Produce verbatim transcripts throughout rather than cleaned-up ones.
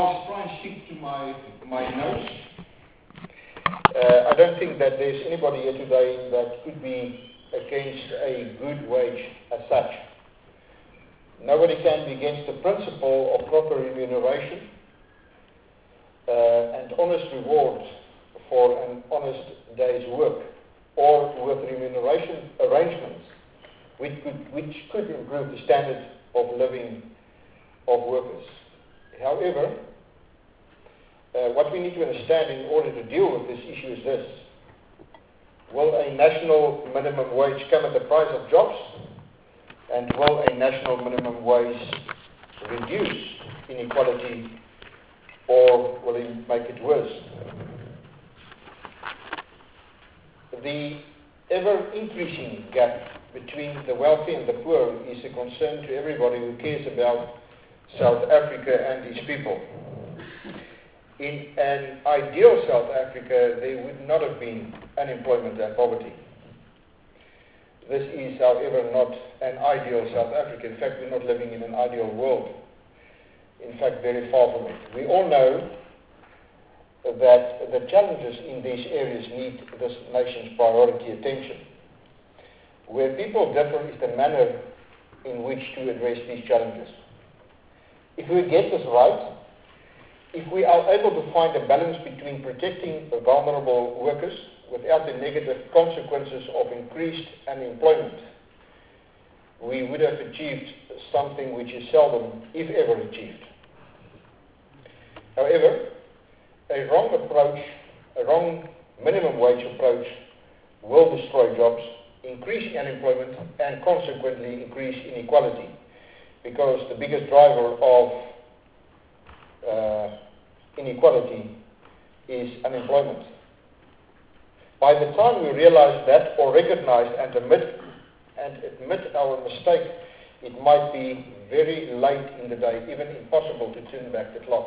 I'll try and stick to my, my notes. Uh, I don't think that there's anybody here today that could be against a good wage as such. Nobody can be against the principle of proper remuneration uh, and honest reward for an honest day's work, or with remuneration arrangements which could, which could improve the standard of living of workers. However, uh, what we need to understand in order to deal with this issue is this. Will a national minimum wage come at the price of jobs? And will a national minimum wage reduce inequality, or will it make it worse? The ever-increasing gap between the wealthy and the poor is a concern to everybody who cares about South Africa and its people. In an ideal South Africa, there would not have been unemployment and poverty. This is, however, not an ideal South Africa. In fact, we're not living in an ideal world. In fact, very far from it. We all know that the challenges in these areas need this nation's priority attention. Where people differ is the manner in which to address these challenges. If we get this right, if we are able to find a balance between protecting the vulnerable workers without the negative consequences of increased unemployment, we would have achieved something which is seldom, if ever, achieved. However, a wrong approach, a wrong minimum wage approach will destroy jobs, increase unemployment, and consequently increase inequality, because the biggest driver of uh, inequality is unemployment. By the time we realize that, or recognize and admit, and admit our mistake, it might be very late in the day, even impossible to turn back the clock.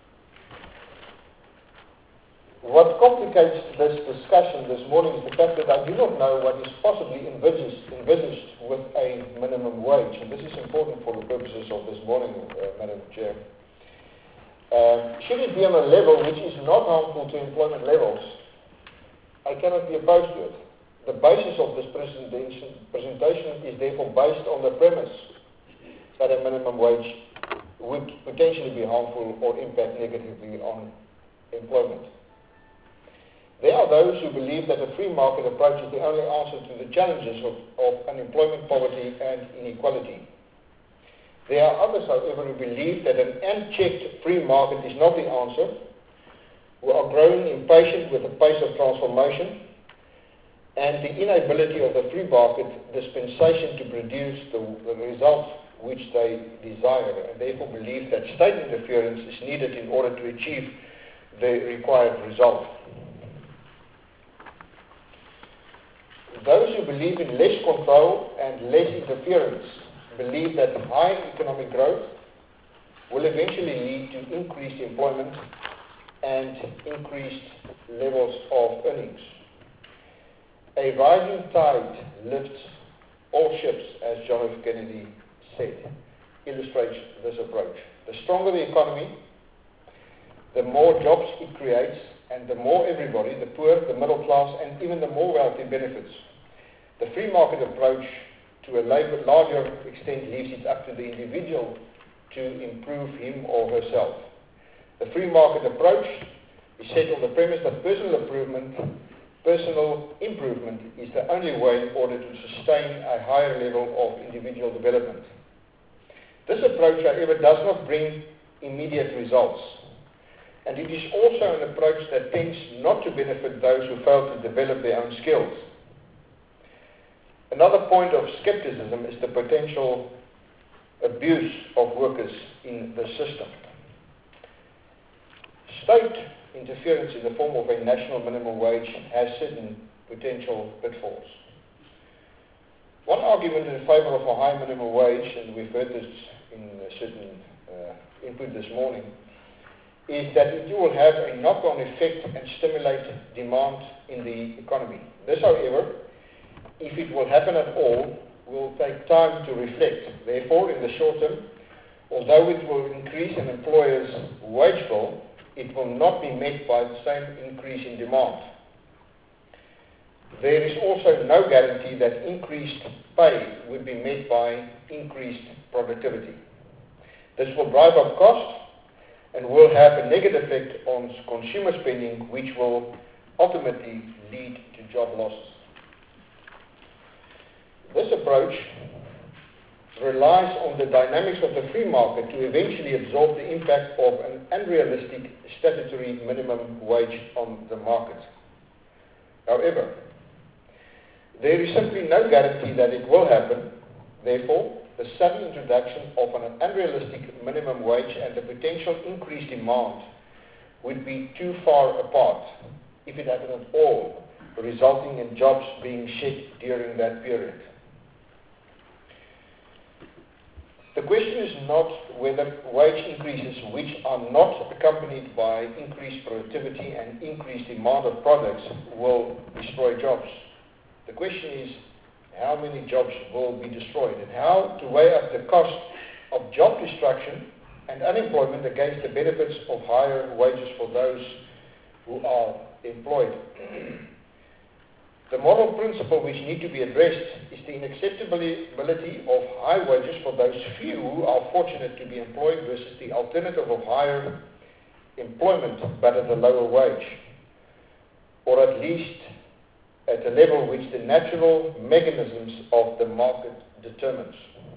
What complicates this discussion this morning is the fact that I do not know what is possibly envisaged, envisaged with a minimum wage, and this is important for the purposes of this morning, uh, Madam Chair. Uh, should it be on a level which is not harmful to employment levels, I cannot be opposed to it. The basis of this presentation, presentation is therefore based on the premise that a minimum wage would potentially be harmful or impact negatively on employment. There are those who believe that a free market approach is the only answer to the challenges of, of unemployment, poverty, and inequality. There are others, however, who believe that an unchecked free market is not the answer, who are growing impatient with the pace of transformation and the inability of the free market dispensation to produce the, the results which they desire, and therefore believe that state interference is needed in order to achieve the required result. Those who believe in less control and less interference believe that high economic growth will eventually lead to increased employment and increased levels of earnings. A rising tide lifts all ships, as John F. Kennedy said, illustrates this approach. The stronger the economy, the more jobs it creates, and the more everybody, the poor, the middle class, and even the more wealthy benefits. The free market approach, to a larger extent, leaves it up to the individual to improve him or herself. The free market approach is set on the premise that personal improvement, personal improvement is the only way in order to sustain a higher level of individual development. This approach, however, does not bring immediate results, and it is also an approach that tends not to benefit those who fail to develop their own skills. Another point of skepticism is the potential abuse of workers in the system. State interference in the form of a national minimum wage has certain potential pitfalls. One argument in favor of a high minimum wage, and we've heard this in a certain uh, input this morning, is that it will have a knock-on effect and stimulate demand in the economy. This, however, if it will happen at all, will take time to reflect. Therefore, in the short term, Although it will increase an employer's wage bill, it will not be met by the same increase in demand. There is also no guarantee that increased pay would be met by increased productivity. This will drive up costs and will have a negative effect on consumer spending, which will ultimately lead to job losses. This approach relies on the dynamics of the free market to eventually absorb the impact of an unrealistic statutory minimum wage on the market. However, there is simply no guarantee that it will happen. Therefore, the sudden introduction of an unrealistic minimum wage and the potential increased demand would be too far apart, if it happened at all, resulting in jobs being shed during that period. The question is not whether wage increases which are not accompanied by increased productivity and increased demand of products will destroy jobs. The question is how many jobs will be destroyed and how to weigh up the cost of job destruction and unemployment against the benefits of higher wages for those who are employed. The moral principle which need to be addressed is the inacceptability of high wages for those few who are fortunate to be employed versus the alternative of higher employment but at a lower wage, or at least at a level which the natural mechanisms of the market determines.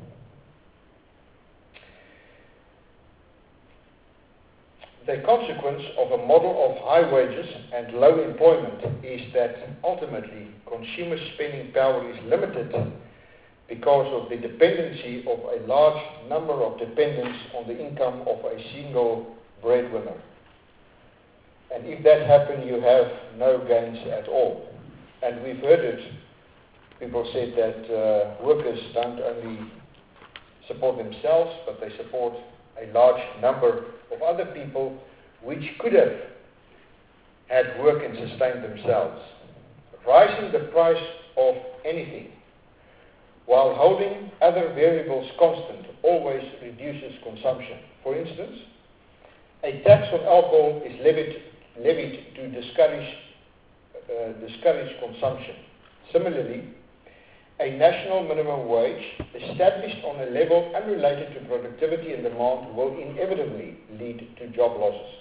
The consequence of a model of high wages and low employment is that ultimately consumer spending power is limited because of the dependency of a large number of dependents on the income of a single breadwinner. And if that happens, you have no gains at all. And we've heard it. People said that uh, workers don't only support themselves, but they support a large number of other people which could have had work and sustained themselves. Rising the price of anything while holding other variables constant always reduces consumption. For instance, a tax on alcohol is levied, levied to discourage, uh, discourage consumption. Similarly, a national minimum wage established on a level unrelated to productivity and demand will inevitably lead to job losses.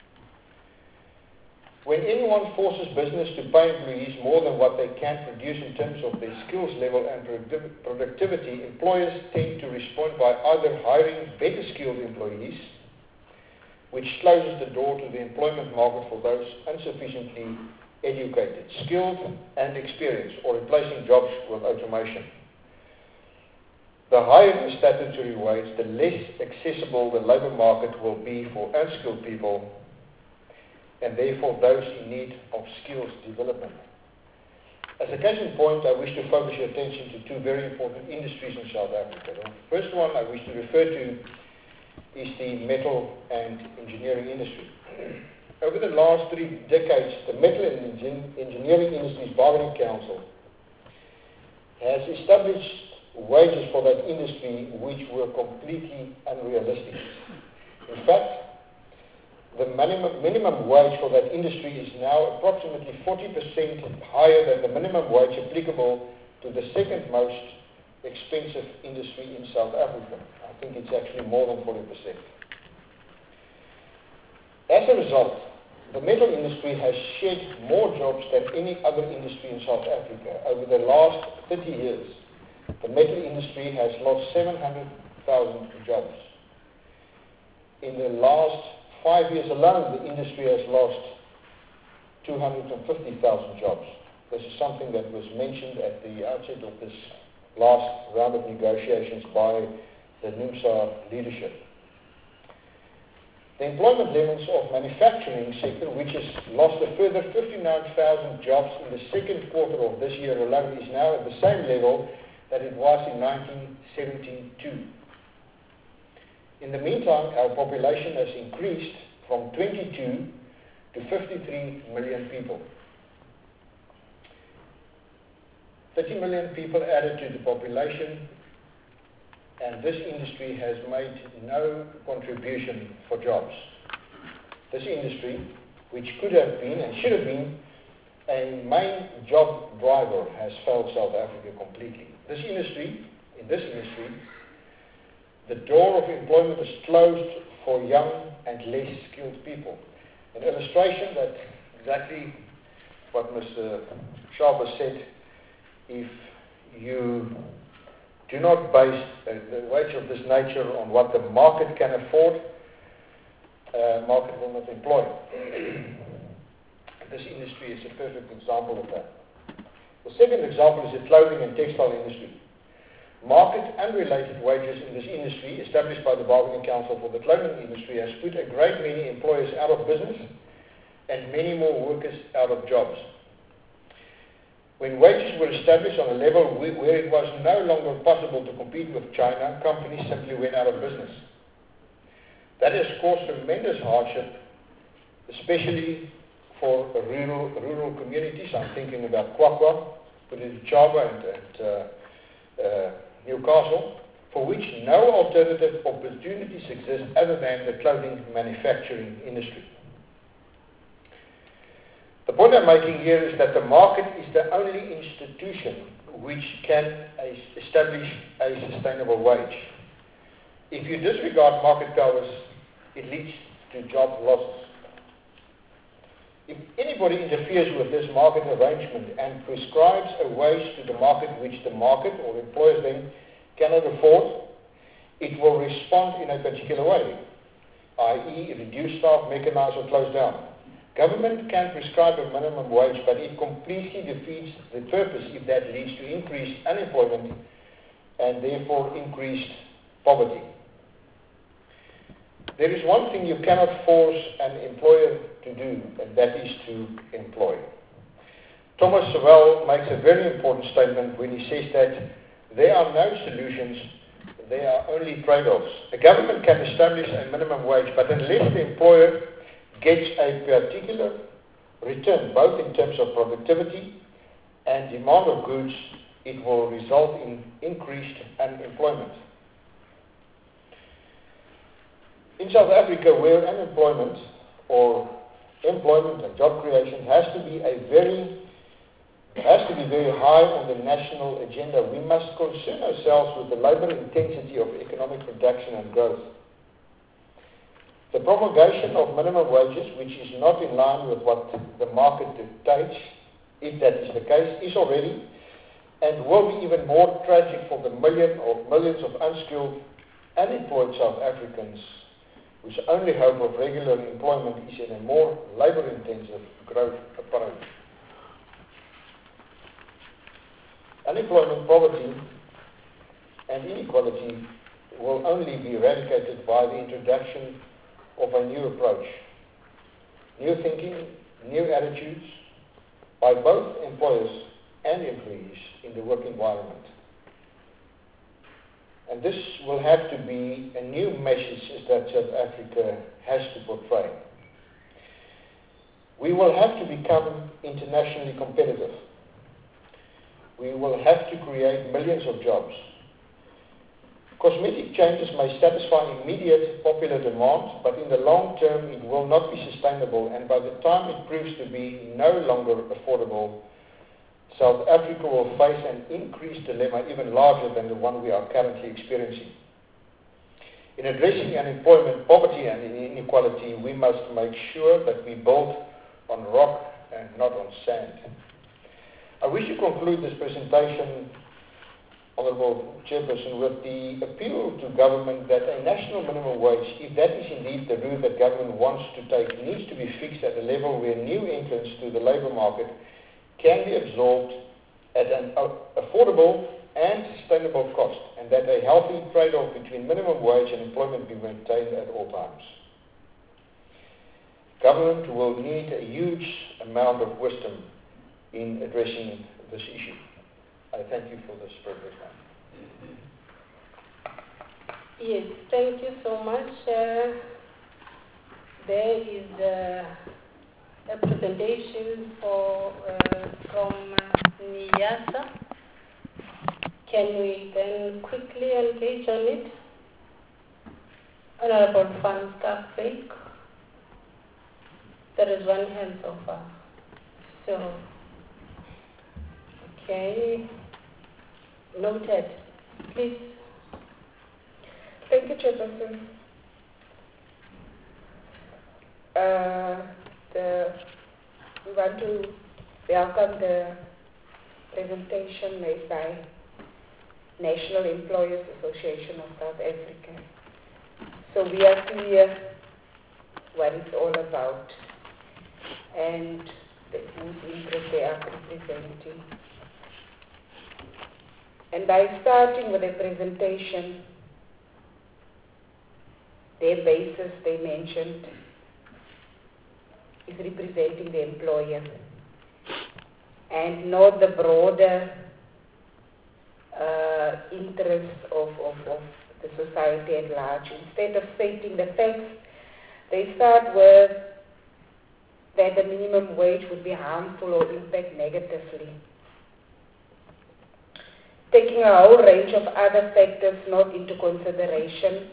When anyone forces business to pay employees more than what they can produce in terms of their skills level and productivity, employers tend to respond by either hiring better skilled employees, which closes the door to the employment market for those insufficiently educated, skilled and experienced, or replacing jobs with automation. The higher the statutory wage, the less accessible the labour market will be for unskilled people and therefore those in need of skills development. As a case in point, I wish to focus your attention to two very important industries in South Africa. The first one I wish to refer to is the metal and engineering industry. Over the last three decades, the Metal and Engineering Industries Bargaining Council has established wages for that industry which were completely unrealistic. In fact, the minimum, minimum wage for that industry is now approximately forty percent higher than the minimum wage applicable to the second most expensive industry in South Africa. I think it's actually more than forty percent. As a result, the metal industry has shed more jobs than any other industry in South Africa. Over the last thirty years, the metal industry has lost seven hundred thousand jobs. In the last five years alone, the industry has lost two hundred fifty thousand jobs. This is something that was mentioned at the outset of this last round of negotiations by the NUMSA leadership. The employment levels of manufacturing sector, which has lost a further fifty-nine thousand jobs in the second quarter of this year alone, is now at the same level that it was in nineteen seventy-two. In the meantime, our population has increased from twenty-two to fifty-three million people. thirty million people added to the population and this industry has made no contribution for jobs. This industry, which could have been and should have been a main job driver, has failed South Africa completely. This industry, in this industry, the door of employment is closed for young and less skilled people. An illustration that exactly what Mister Sharper said, if you do not base uh, the wage of this nature on what the market can afford, uh, market will not employ. This industry is a perfect example of that. The second example is the clothing and textile industry. Market unrelated wages in this industry, established by the Bargaining Council for the Clothing Industry, has put a great many employers out of business and many more workers out of jobs. When wages were established on a level where it was no longer possible to compete with China, companies simply went out of business. That has caused tremendous hardship, especially for rural, rural communities. I'm thinking about Kwakwa, Chaba, and, and uh, uh, Newcastle, for which no alternative opportunities exist other than the clothing manufacturing industry. The point I'm making here is that the market is the only institution which can establish a sustainable wage. If you disregard market powers, it leads to job losses. If anybody interferes with this market arrangement and prescribes a wage to the market which the market or employers then cannot afford, it will respond in a particular way, that is reduce staff, mechanize or close down. Government can prescribe a minimum wage, but it completely defeats the purpose if that leads to increased unemployment and therefore increased poverty. There is one thing you cannot force an employer to do, and that is to employ. Thomas Sowell makes a very important statement when he says that there are no solutions, there are only trade-offs. A government can establish a minimum wage, but unless the employer gets a particular return, both in terms of productivity and demand of goods, it will result in increased unemployment. In South Africa, where unemployment or employment and job creation has to be a very has to be very high on the national agenda, we must concern ourselves with the labor intensity of economic production and growth. The promulgation of minimum wages, which is not in line with what the market dictates, if that is the case, is already and will be even more tragic for the million or millions of unskilled, unemployed South Africans whose only hope of regular employment is in a more labor-intensive growth approach. Unemployment, poverty, and inequality will only be eradicated by the introduction of a new approach, new thinking, new attitudes by both employers and employees in the work environment. And this will have to be a new message that South Africa has to portray. We will have to become internationally competitive. We will have to create millions of jobs. Cosmetic changes may satisfy immediate popular demand, but in the long term it will not be sustainable, and by the time it proves to be no longer affordable, South Africa will face an increased dilemma even larger than the one we are currently experiencing. In addressing unemployment, poverty and inequality, we must make sure that we build on rock and not on sand. I wish to conclude this presentation, Honourable Chairperson, with the appeal to government that a national minimum wage, if that is indeed the route that government wants to take, needs to be fixed at a level where new entrants to the labour market can be absorbed at an affordable and sustainable cost, and that a healthy trade-off between minimum wage and employment be maintained at all times. Government will need a huge amount of wisdom in addressing this issue. I thank you for this privilege. Yes, thank you so much. Uh, there is uh, a presentation for, uh, from uh, NIASA Can we then quickly engage on it? Honorable Van Schalkwyk. There is one hand so far. So, okay. Noted. Please. Thank you, Chairperson. Uh, the, we want to welcome the presentation made by National Employers Association of South Africa. So we are clear what it's all about and the, whose interest they are representing. And by starting with a presentation, their basis they mentioned is representing the employer and not the broader uh, interests of, of, of the society at large. Instead of stating the facts, they start with that the minimum wage would be harmful or impact negatively, taking a whole range of other factors not into consideration.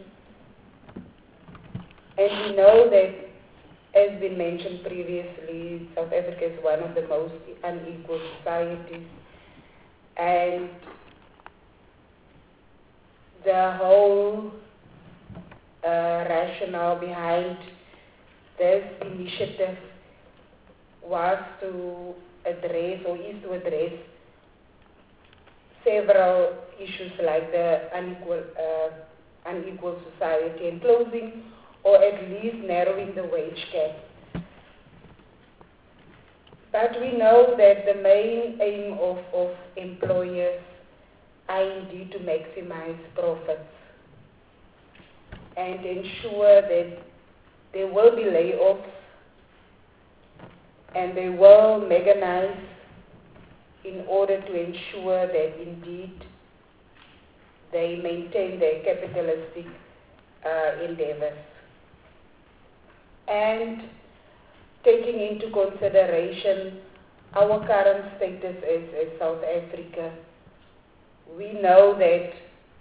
And we know that, as been mentioned previously, South Africa is one of the most unequal societies, and the whole uh, rationale behind this initiative was to address or is to address several issues like the unequal, uh, unequal society and closing or at least narrowing the wage gap. But we know that the main aim of, of employers are indeed to maximize profits and ensure that there will be layoffs and they will mechanize in order to ensure that indeed they maintain their capitalistic uh, endeavors. And taking into consideration our current status as, as South Africa, we know that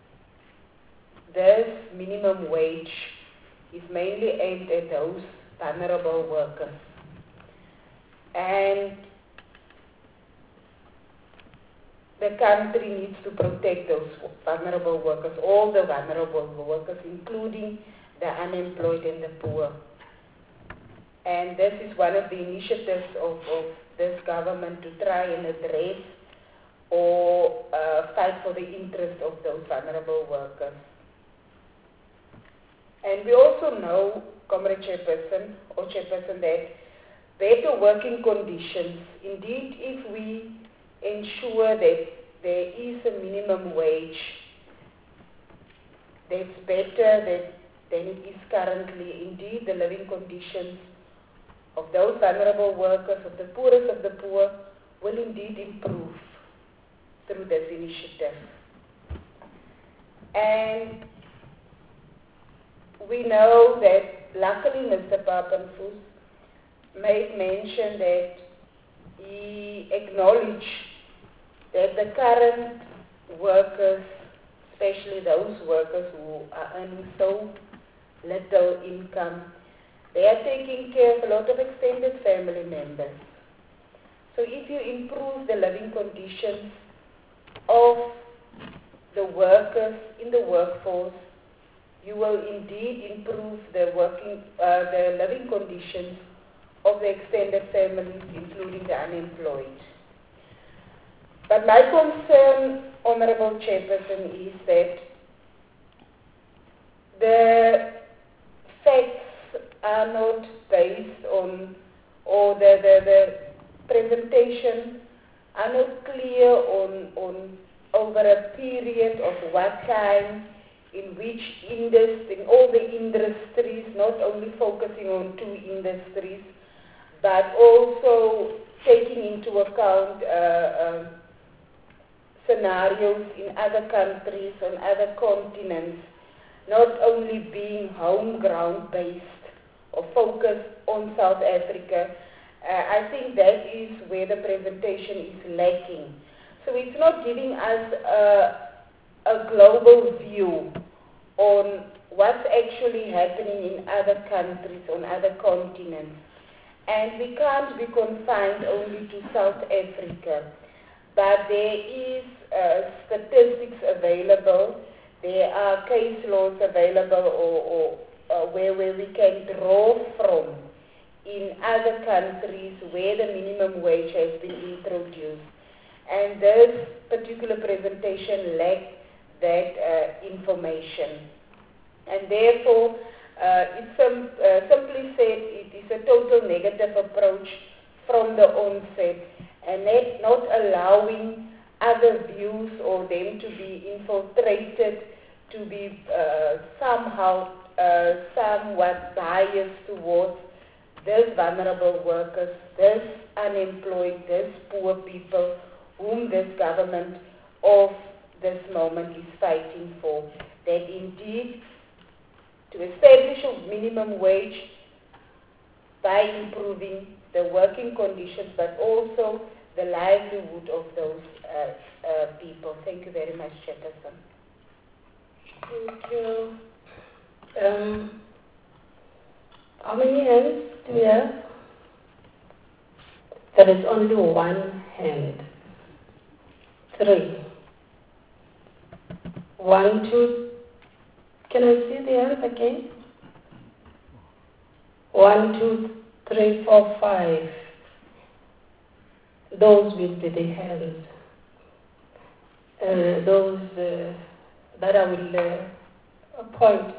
this minimum wage is mainly aimed at those vulnerable workers. And the country needs to protect those vulnerable workers, all the vulnerable workers, including the unemployed and the poor. And this is one of the initiatives of, of this government to try and address or uh, fight for the interest of those vulnerable workers. And we also know, Comrade Chairperson or Chairperson, that better working conditions, indeed if we ensure that there is a minimum wage that's better than, than it is currently, indeed the living conditions of those vulnerable workers, of the poorest of the poor, will indeed improve through this initiative. And we know that luckily Mister Papenfuss made mention that he acknowledged that the current workers, especially those workers who are earning so little income, they are taking care of a lot of extended family members. So if you improve the living conditions of the workers in the workforce, you will indeed improve the working, uh, the living conditions of the extended families, including the unemployed. But my concern, Honorable Chairperson, is that the facts are not based on, or the, the, the presentation are not clear on, on over a period of what time, in which industry, in all the industries, not only focusing on two industries, but also taking into account uh, uh, scenarios in other countries, on other continents, not only being home ground based or focused on South Africa. Uh, I think that is where the presentation is lacking. So it's not giving us a, a global view on what's actually happening in other countries, on other continents. And we can't be confined only to South Africa, but there is uh, statistics available, there are case laws available or, or uh, where, where we can draw from in other countries where the minimum wage has been introduced. And this particular presentation lacked that uh, information. And therefore, uh, it's sim- uh, simply said it is a total negative approach from the onset, and that not allowing other views or them to be infiltrated, to be uh, somehow uh, somewhat biased towards these vulnerable workers, these unemployed, these poor people whom this government of this moment is fighting for. That indeed, to establish a minimum wage by improving the working conditions, but also the livelihood of those uh, uh, people. Thank you very much, Chairperson. Thank you. Um, how many hands do we have? There is only one hand. Three. One, two. Can I see the hands again? One, two, three, four, five. Those will be the hands. Uh, those uh, that I will uh, appoint.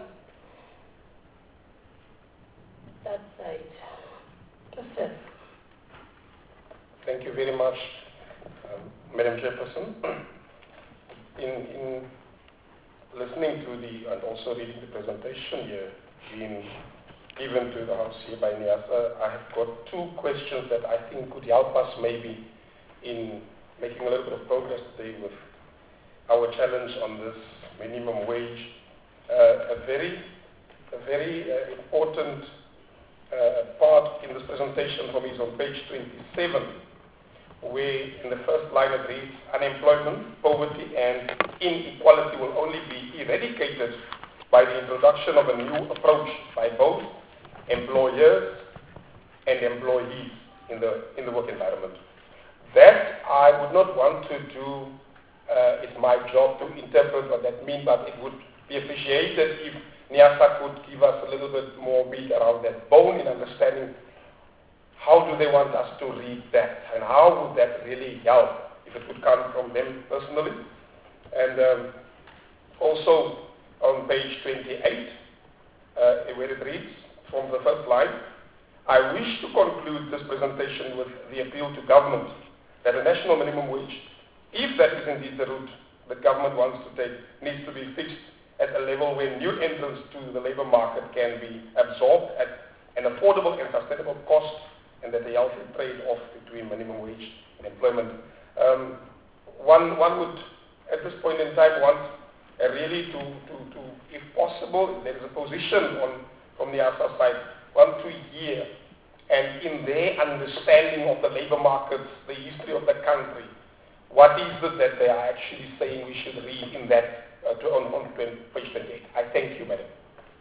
That side. That's it. Thank you very much, um, Madam Chairperson. In, in listening to the, and also reading the presentation here, being given to the House here by NIASA, I have got two questions that I think could help us maybe in making a little bit of progress today with our challenge on this minimum wage. Uh, a very, a very uh, important uh, part in this presentation for me is on page twenty-seven, where in the first line it reads, unemployment, poverty and inequality will only be eradicated by the introduction of a new approach by both employers and employees in the, in the work environment. That I would not want to do, uh, it's my job to interpret what that means, but it would be appreciated if NIASA could give us a little bit more meat around that bone in understanding how do they want us to read that, and how would that really help if it would come from them personally. And um, also on page twenty-eight, uh, where it reads from the first line, I wish to conclude this presentation with the appeal to government that a national minimum wage, if that is indeed the route the government wants to take, needs to be fixed at a level where new entrants to the labor market can be absorbed at an affordable and sustainable cost, and that a healthy trade-off between minimum wage and employment. Um, one, one would, at this point in time, want uh, really to, to, to, if possible, if there is a position on, from the other side, one to hear, and in their understanding of the labor markets, the history of the country, what is it that they are actually saying we should read in that, uh, to, on, on page twenty-eight. I thank you, Madam.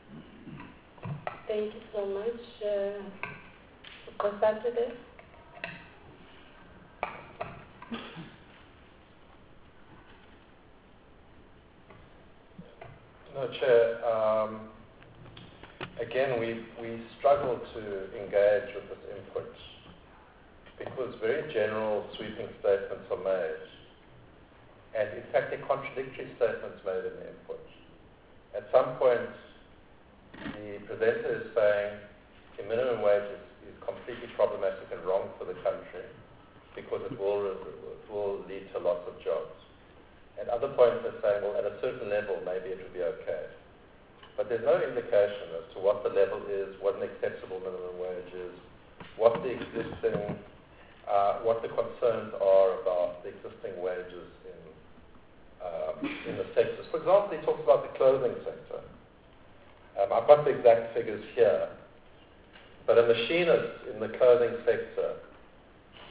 Thank you so much. Uh, Consultative. No, Chair. Um, again, we, we struggle to engage with this input because very general sweeping statements are made. And in fact, there are contradictory statements made in the input. At some point, the presenter is saying the minimum wage is is completely problematic and wrong for the country because it will, it will lead to lots of jobs. At other points they're saying, well, at a certain level maybe it will be okay. But there's no indication as to what the level is, what an acceptable minimum wage is, what the existing, uh, what the concerns are about the existing wages in, uh, in the sectors. For example, he talks about the clothing sector. Um, I've got the exact figures here. But a machinist in the clothing sector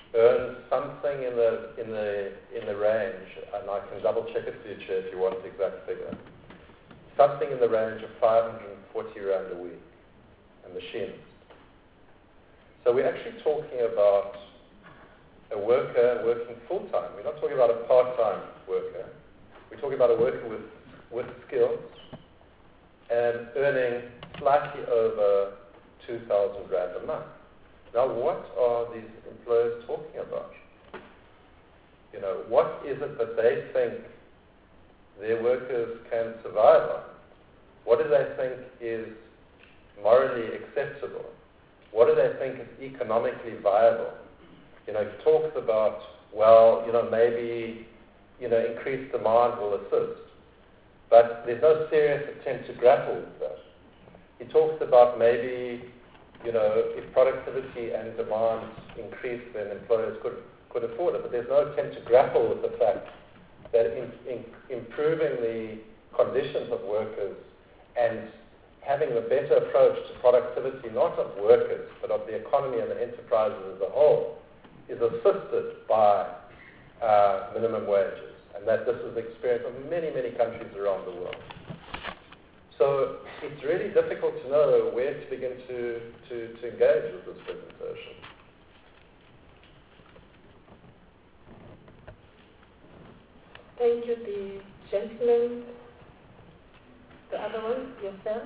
earns something in the in the in the range, and I can double check it for you, Chair, if you want the exact figure. Something in the range of five hundred forty rand a week, a machinist. So we're actually talking about a worker working full time. We're not talking about a part-time worker. We're talking about a worker with with skills and earning slightly over two thousand rand a month. Now, what are these employers talking about? You know, what is it that they think their workers can survive on? What do they think is morally acceptable? What do they think is economically viable? You know, he talks about, well, you know, maybe, you know, increased demand will assist. But there's no serious attempt to grapple with that. He talks about maybe, you know, if productivity and demand increase, then employers could, could afford it. But there's no attempt to grapple with the fact that in, in improving the conditions of workers and having a better approach to productivity, not of workers, but of the economy and the enterprises as a whole, is assisted by uh, minimum wages. And that this is the experience of many, many countries around the world. So it's really difficult to know where to begin to, to, to engage with this presentation. Thank you, the gentleman. The other one, yourself.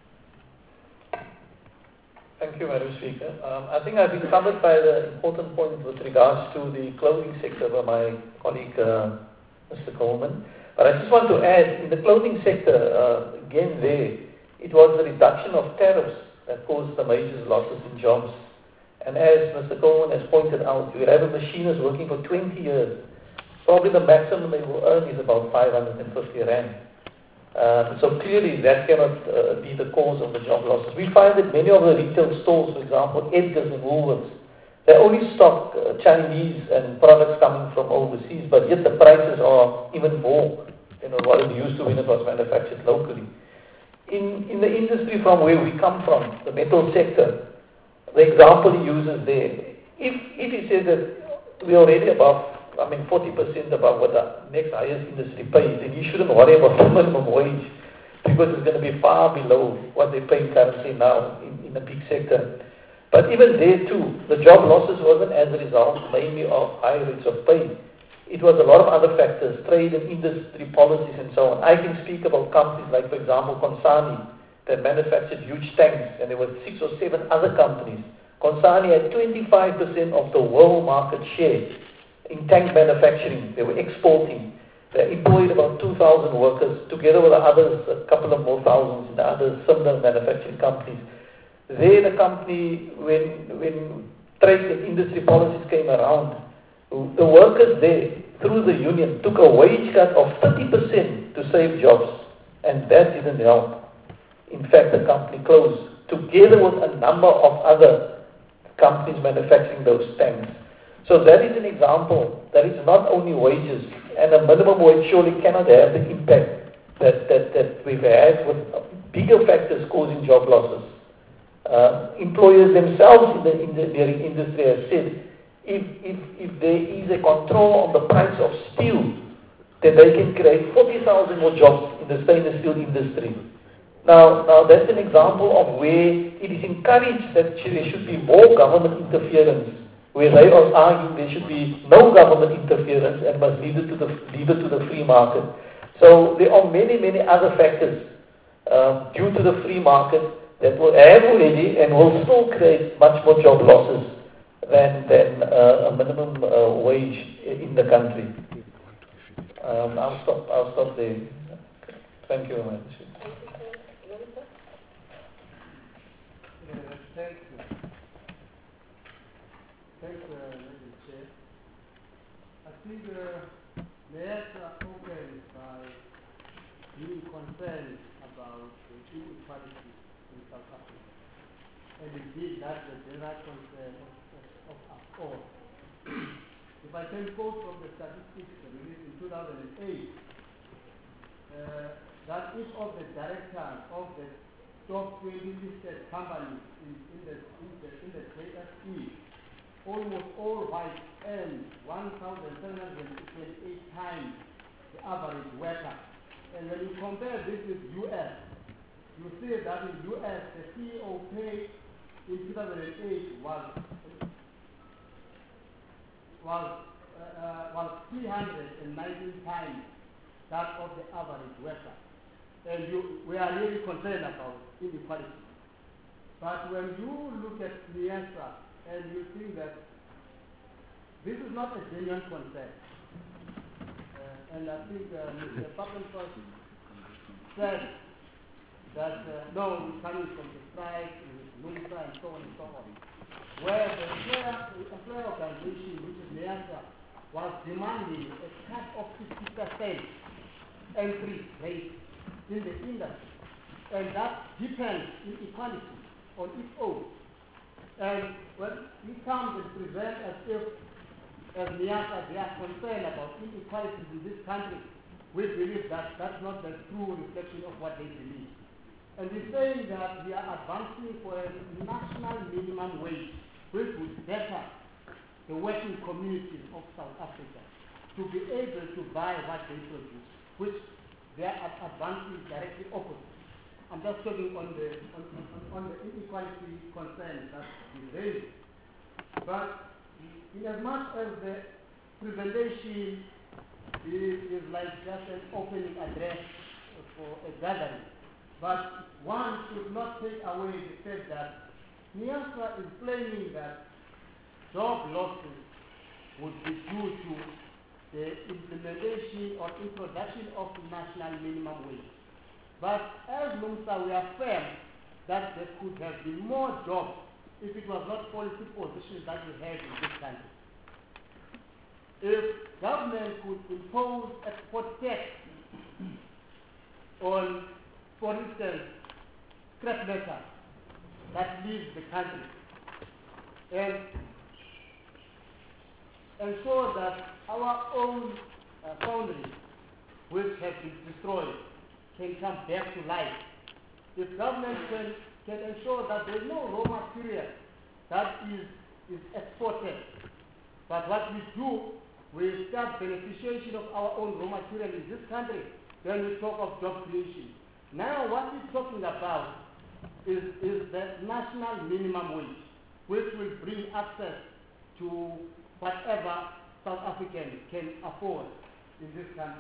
Thank you, Madam Speaker. Um, I think I've been covered by the important points with regards to the clothing sector by my colleague, uh, Mister Coleman. But I just want to add, in the clothing sector, uh, again there, it was the reduction of tariffs that caused the major losses in jobs. And as Mister Coleman has pointed out, you have a machinist working for twenty years. Probably the maximum they will earn is about five hundred fifty rand. Um, so clearly that cannot uh, be the cause of the job losses. We find that many of the retail stores, for example, Edgar's and Woolworths, they only stock uh, Chinese and products coming from overseas, but yet the prices are even more than what it used to when it was manufactured locally. In, in the industry from where we come from, the metal sector, the example he uses there, if, if he says that we're already above, I mean, forty percent above what the next highest industry pays, then you shouldn't worry about the minimum wage because it's going to be far below what they're paying currently now in, in the big sector. But even there too, the job losses wasn't as a result mainly of high rates of pay. It was a lot of other factors, trade and industry policies and so on. I can speak about companies like, for example, Consani, that manufactured huge tanks, and there were six or seven other companies. Consani had twenty-five percent of the world market share in tank manufacturing. They were exporting. They employed about two thousand workers, together with the others, a couple of more thousands in the other similar manufacturing companies. There, the company, when, when trade and industry policies came around, the workers there, through the union, took a wage cut of thirty percent to save jobs, and that didn't help. In fact, the company closed, together with a number of other companies manufacturing those tanks. So that is an example that it's not only wages, and a minimum wage surely cannot have the impact that, that, that we've had with bigger factors causing job losses. Uh, employers themselves in the, in the dairy industry have said, if, if, if there is a control on the price of steel, then they can create forty thousand more jobs in the stainless steel industry. Now, now that's an example of where it is encouraged that there should be more government interference, where they are arguing there should be no government interference and must leave it to the, leave it to the free market. So there are many, many other factors uh, due to the free market that will have already and will still create much more job losses than, than uh, a minimum uh, wage in the country. Um, I'll stop. I'll stop there. Thank you very much. Thank you. Thank you, Madam Chair. I think uh, mayors are spoken by being concerned about the inequality in South Africa. And indeed, that's the general concern of, of, of us all. If I can quote from the statistics released in two thousand eight, uh, that each of the directors of the top twenty listed companies in, in the in the in the J S E almost all white earn one thousand seven hundred twenty-eight times the average worker. And when you compare this with U S, you see that in U S the C E O pay in two thousand eight was was uh, uh, was three hundred nineteen times that of the average worker. And you, we are really concerned about inequality. But when you look at NIASA and you think that this is not a genuine concern, uh, and I think uh, Mister Pappenford said that uh, no, we're coming from the strike, NUMSA, and so on and so on, where the employer, the employer organization, which is NIASA, was demanding a cut of fifty percent increase rate in the industry, and that depends inequality on its own. And when we come and present as if, as NIASA, they are concerned about inequalities in this country, we believe that that's not the true reflection of what they believe. And we're saying that we are advancing for a national minimum wage, which would better the working communities of South Africa to be able to buy what they produce, which they are advancing directly opposite. I'm just talking on the on, on, on the inequality concerns that we raised. But in as much as the presentation is, is like just an opening address for a gathering, but one should not take away the fact that NIASA is claiming that job losses would be due to the implementation or introduction of the national minimum wage. But as NUMSA, we affirm that there could have been more jobs if it was not policy positions that we have in this country. If government could impose export tax on, for instance, scrap metal that leaves the country, and ensure that our own uh, foundries, which have been destroyed, can come back to life. If government can, can ensure that there is no raw material that is, is exported, but what we do, we start beneficiation of our own raw material in this country, then we talk of job creation. Now what we're talking about is, is the national minimum wage, which will bring access to whatever South Africans can afford in this country.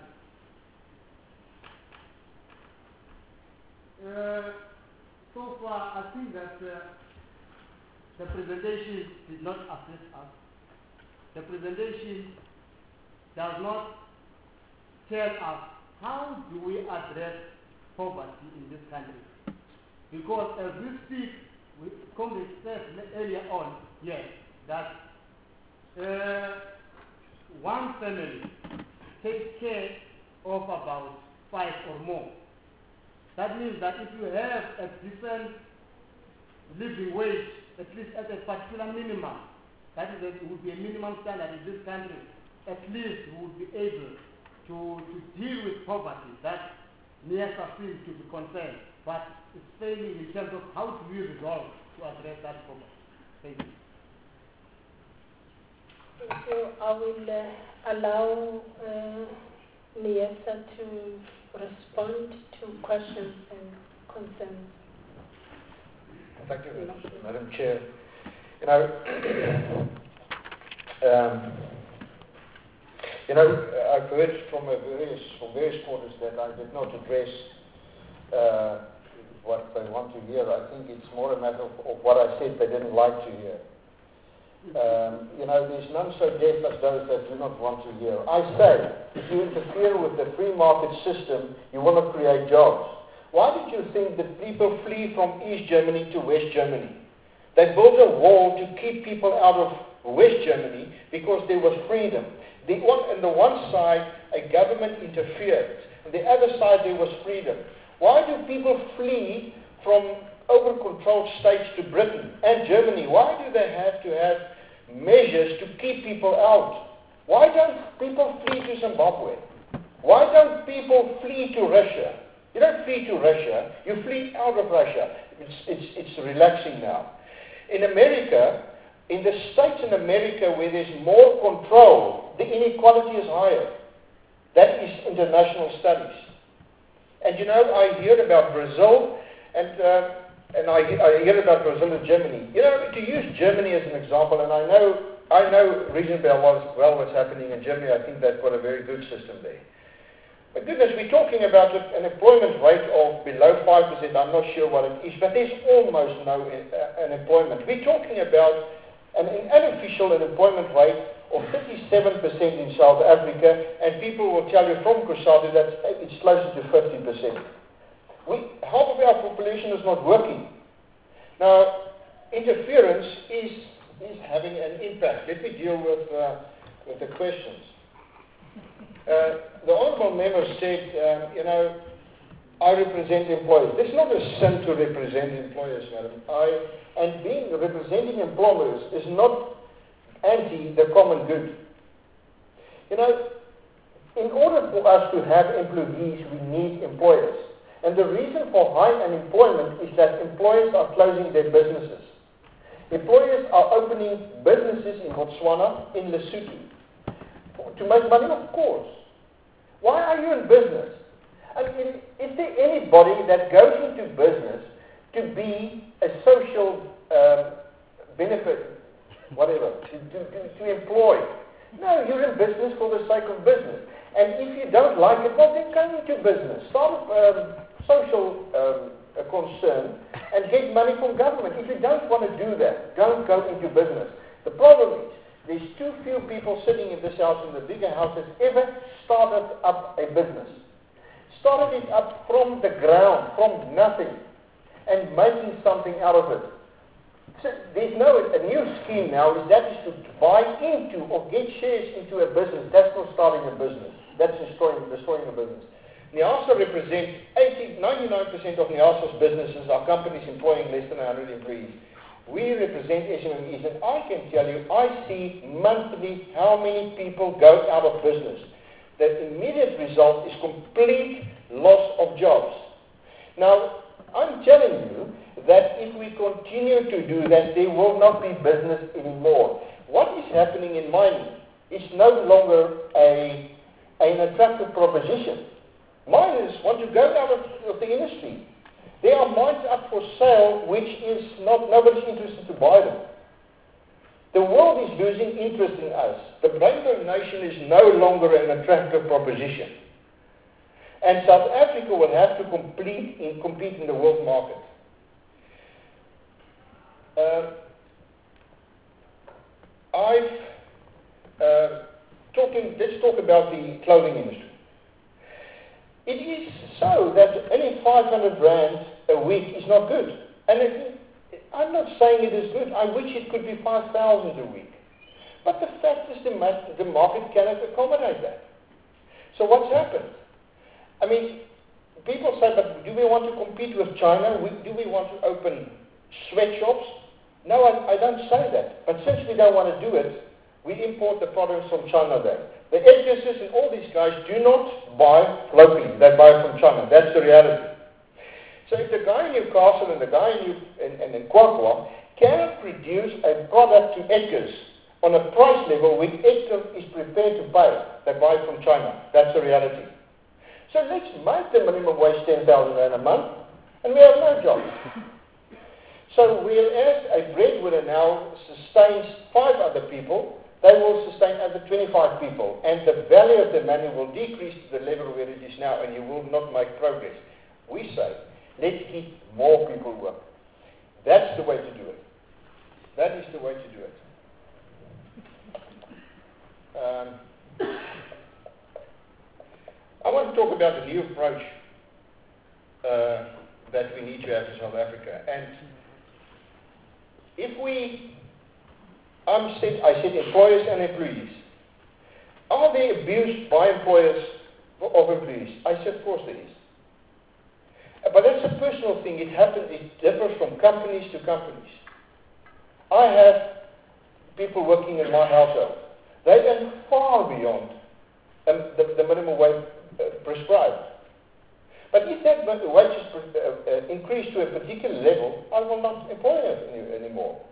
Uh, so far, I think that uh, the presentation did not assist us. The presentation does not tell us how do we address poverty in this country. Because as we speak, we Congress said earlier on, yes, that uh, one family takes care of about five or more. That means that if you have a decent living wage, at least at a particular minimum, that is, it would be a minimum standard in this country, at least we would be able to, to deal with poverty. That NIASA seems to be concerned, but it's failing in terms of how do we resolve to address that problem. Thank you. Thank you. I will uh, allow uh, NIASA to respond to questions and concerns. Thank you very much, Madam Chair. You know, um, you know, I've heard from a various from various quarters that I did not address uh, what they want to hear. I think it's more a matter of, of what I said they didn't like to hear. Um, you know, there's none so deaf as those that do not want to hear. I say, if you interfere with the free market system, you want to create jobs. Why did you think that people flee from East Germany to West Germany? They built a wall to keep people out of West Germany because there was freedom. The one, on the one side, a government interfered. On the other side, there was freedom. Why do people flee from over-controlled states to Britain and Germany? Why do they have to have measures to keep people out? Why don't people flee to Zimbabwe? Why don't people flee to Russia? You don't flee to Russia, you flee out of Russia. It's, it's, it's relaxing now. In America, In the states in America where there's more control, the inequality is higher. That is international studies. And you know, I hear about Brazil, and uh, and I, I hear about Brazil and Germany. You know, to use Germany as an example, and I know I know reasonably well, well what's happening in Germany. I think they've got a very good system there. But goodness, we're talking about an employment rate of below five percent. I'm not sure what it is, but there's almost no uh, unemployment. We're talking about an unofficial unemployment rate of thirty-seven percent in South Africa, and people will tell you from COSATU that it's closer to fifty percent. We, half of our population is not working. Now, interference is, is having an impact. Let me deal with, uh, with the questions. Uh, the Honourable Member said, um, you know, I represent employers. There's not a sin to represent employers, madam. I, and being representing employers is not anti the common good. You know, in order for us to have employees, we need employers. And the reason for high unemployment is that employers are closing their businesses. Employers are opening businesses in Botswana, in Lesotho, to make money, of course. Why are you in business? I mean, is there anybody that goes into business to be a social um, benefit, whatever, to, to, to, to employ? No, you're in business for the sake of business. And if you don't like it, well, then go into business. Start a um, social um, a concern and get money from government. If you don't want to do that, don't go into business. The problem is, there's too few people sitting in this house, in the bigger house, that ever started up a business. Started it up from the ground, from nothing, and making something out of it. So there's no, a new scheme now is that is to buy into or get shares into a business. That's not starting a business. That's destroying, destroying a business. NIASA represents eighty, ninety-nine percent of NIASA's businesses are companies employing less than one hundred employees. We represent S M E Es, and I can tell you, I see monthly how many people go out of business. The immediate result is complete loss of jobs. Now, I'm telling you that if we continue to do that, there will not be business anymore. What is happening in mining is no longer a, an attractive proposition. Miners want to go out of, of the industry. There are mines up for sale which is not, nobody's interested to buy them. The world is losing interest in us. The Rainbow Nation is no longer an attractive proposition. And South Africa will have to compete in, compete in the world market. Uh, I've uh, talking. Let's talk about the clothing industry. It is so that only five hundred rand a week is not good, and it, I'm not saying it is good. I wish it could be five thousand a week, but the fact is the, the market cannot accommodate that. So what's happened? I mean, people say, but do we want to compete with China? We, do we want to open sweatshops? No, I, I don't say that. But since we don't want to do it, we import the products from China then. The Edgars and all these guys do not buy locally. They buy from China. That's the reality. So if the guy in Newcastle and the guy in, New, in, in, in Kwakwa cannot produce a product to Edgars on a price level which Edgars is prepared to pay, they buy from China. That's the reality. So let's make the minimum wage ten thousand rand a month, and we have no jobs. So whereas a breadwinner now sustains five other people, they will sustain over twenty-five people, and the value of the money will decrease to the level where it is now, and you will not make progress. We say, let's keep more people working. That's the way to do it. That is the way to do it. Um, I want to talk about the new approach uh, that we need to have in South Africa. And if we, I'm said, I said employers and employees. Are they abused by employers of employees? I said, of course there is. But that's a personal thing. It happens, it differs from companies to companies. I have people working in my household. They earn far beyond um, the, the minimum wage uh, prescribed. But if that wage is uh, uh, increased to a particular level, I will not employ them any, anymore.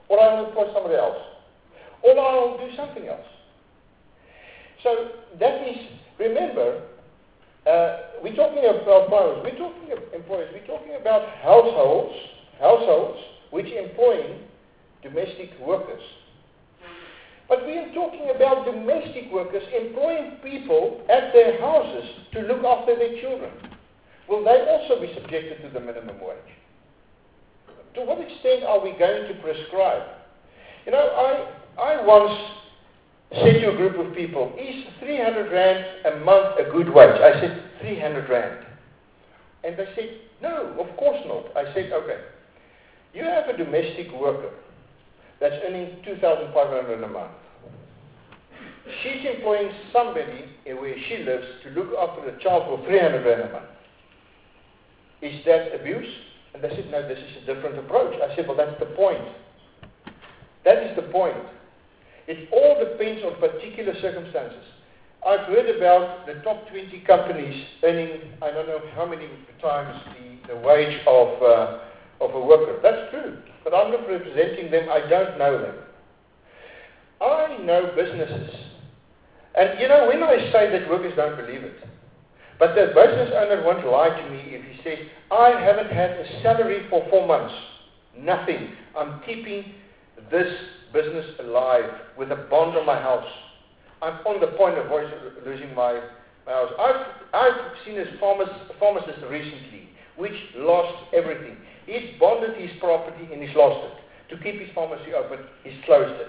or I'll employ somebody else, or I'll do something else. So that is, remember, uh, we're talking about employers, we're talking about employers, we're talking about households, households which employing domestic workers. But we are talking about domestic workers employing people at their houses to look after their children. Will they also be subjected to the minimum wage? To what extent are we going to prescribe? You know, I, I once said to a group of people, is three hundred rand a month a good wage? I said, three hundred rand. And they said, no, of course not. I said, okay, you have a domestic worker that's earning two thousand five hundred a month. She's employing somebody where she lives to look after the child for three hundred rand a month. Is that abuse? And they said, no, this is a different approach. I said, well, that's the point. That is the point. It all depends on particular circumstances. I've heard about the top twenty companies earning, I don't know how many times the, the wage of, uh, of a worker. That's true. But I'm not representing them. I don't know them. I know businesses. And, you know, when I say that, workers don't believe it. But the business owner won't lie to me if he says, I haven't had a salary for four months. Nothing. I'm keeping this business alive with a bond on my house. I'm on the point of losing my, my house. I've, I've seen a pharmacist recently which lost everything. He's bonded his property and he's lost it. To keep his pharmacy open, he's closed it.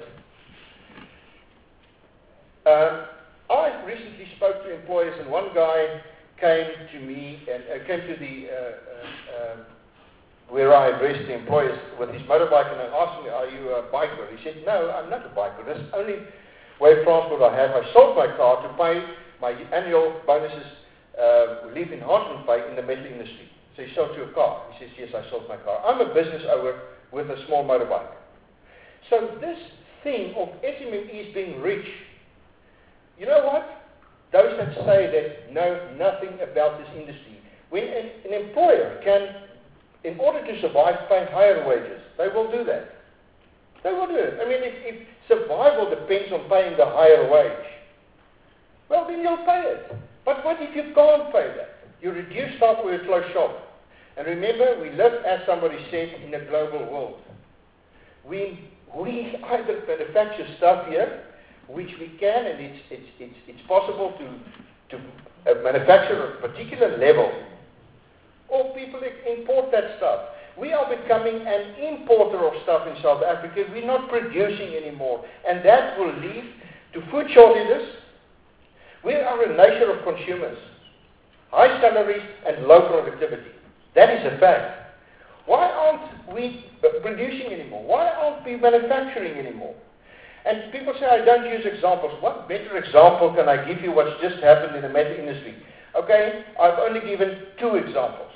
Um, I recently spoke to employers, and one guy came to me and uh, came to the uh, uh, uh, where I addressed the employers with his motorbike, and I asked me, "Are you a biker?" He said, "No, I'm not a biker. That's the only way of transport I have. I sold my car to pay my annual bonuses, uh, leave enhancement pay in the metal industry." So he sold you a car. He says, "Yes, I sold my car. I'm a business owner with a small motorbike." So this thing of S M M Es being rich, you know what? Those that say that know nothing about this industry, when an, an employer can, in order to survive, pay higher wages, they will do that. They will do it. I mean, if, if survival depends on paying the higher wage, well, then you'll pay it. But what if you can't pay that? You reduce staff or you close shop. And remember, we live, as somebody said, in a global world. We, we either manufacture stuff here, which we can, and it's, it's, it's, it's possible to, to uh, manufacture at a particular level, or people import that stuff. We are becoming an importer of stuff in South Africa. We're not producing anymore, and that will lead to food shortages. We are a nation of consumers, high salaries and low productivity. That is a fact. Why aren't we producing anymore? Why aren't we manufacturing anymore? And people say, I don't use examples. What better example can I give you what's just happened in the metal industry? Okay, I've only given two examples.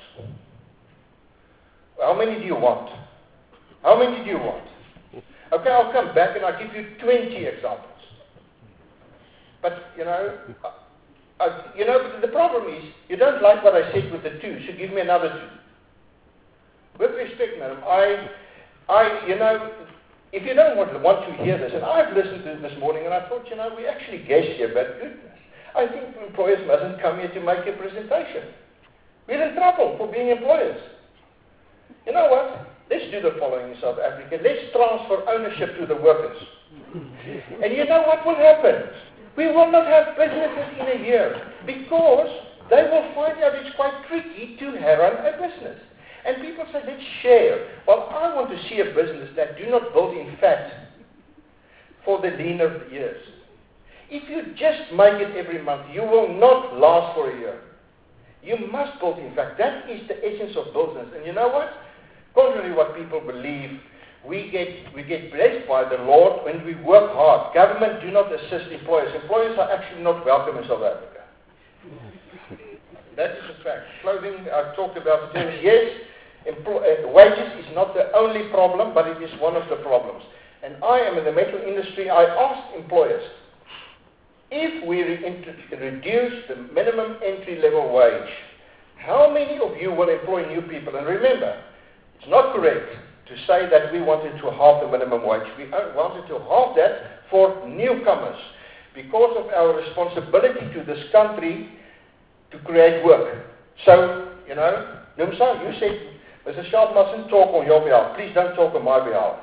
How many do you want? How many do you want? Okay, I'll come back and I'll give you twenty examples. But, you know, uh, uh, you know, the problem is, you don't like what I said with the two, so give me another two. With respect, madam, I, I, you know, if you don't want, want to hear this, and I've listened to it this morning, and I thought, you know, we actually guessed here, but goodness, I think employers mustn't come here to make a presentation. We're in trouble for being employers. You know what? Let's do the following in South Africa. Let's transfer ownership to the workers. And you know what will happen? We will not have businesses in a year, because they will find out it's quite tricky to run a business. And people say, let's share. Well, I want to see a business that do not build in fat for the leaner years. If you just make it every month, you will not last for a year. You must build in fat. That is the essence of business. And you know what? Contrary to what people believe, we get, we get blessed by the Lord when we work hard. Government do not assist employers. Employers are actually not welcome in South Africa. That is a fact. Clothing, I've talked about it. Yes, empl- uh, wages is not the only problem, but it is one of the problems. And I am in the metal industry. I asked employers, if we re- reduce the minimum entry-level wage, how many of you will employ new people? And remember, it's not correct to say that we wanted to halve the minimum wage. We wanted to halve that for newcomers because of our responsibility to this country to create work. So, you know, Nomsa, you said, Mister Sharp mustn't talk on your behalf. Please don't talk on my behalf.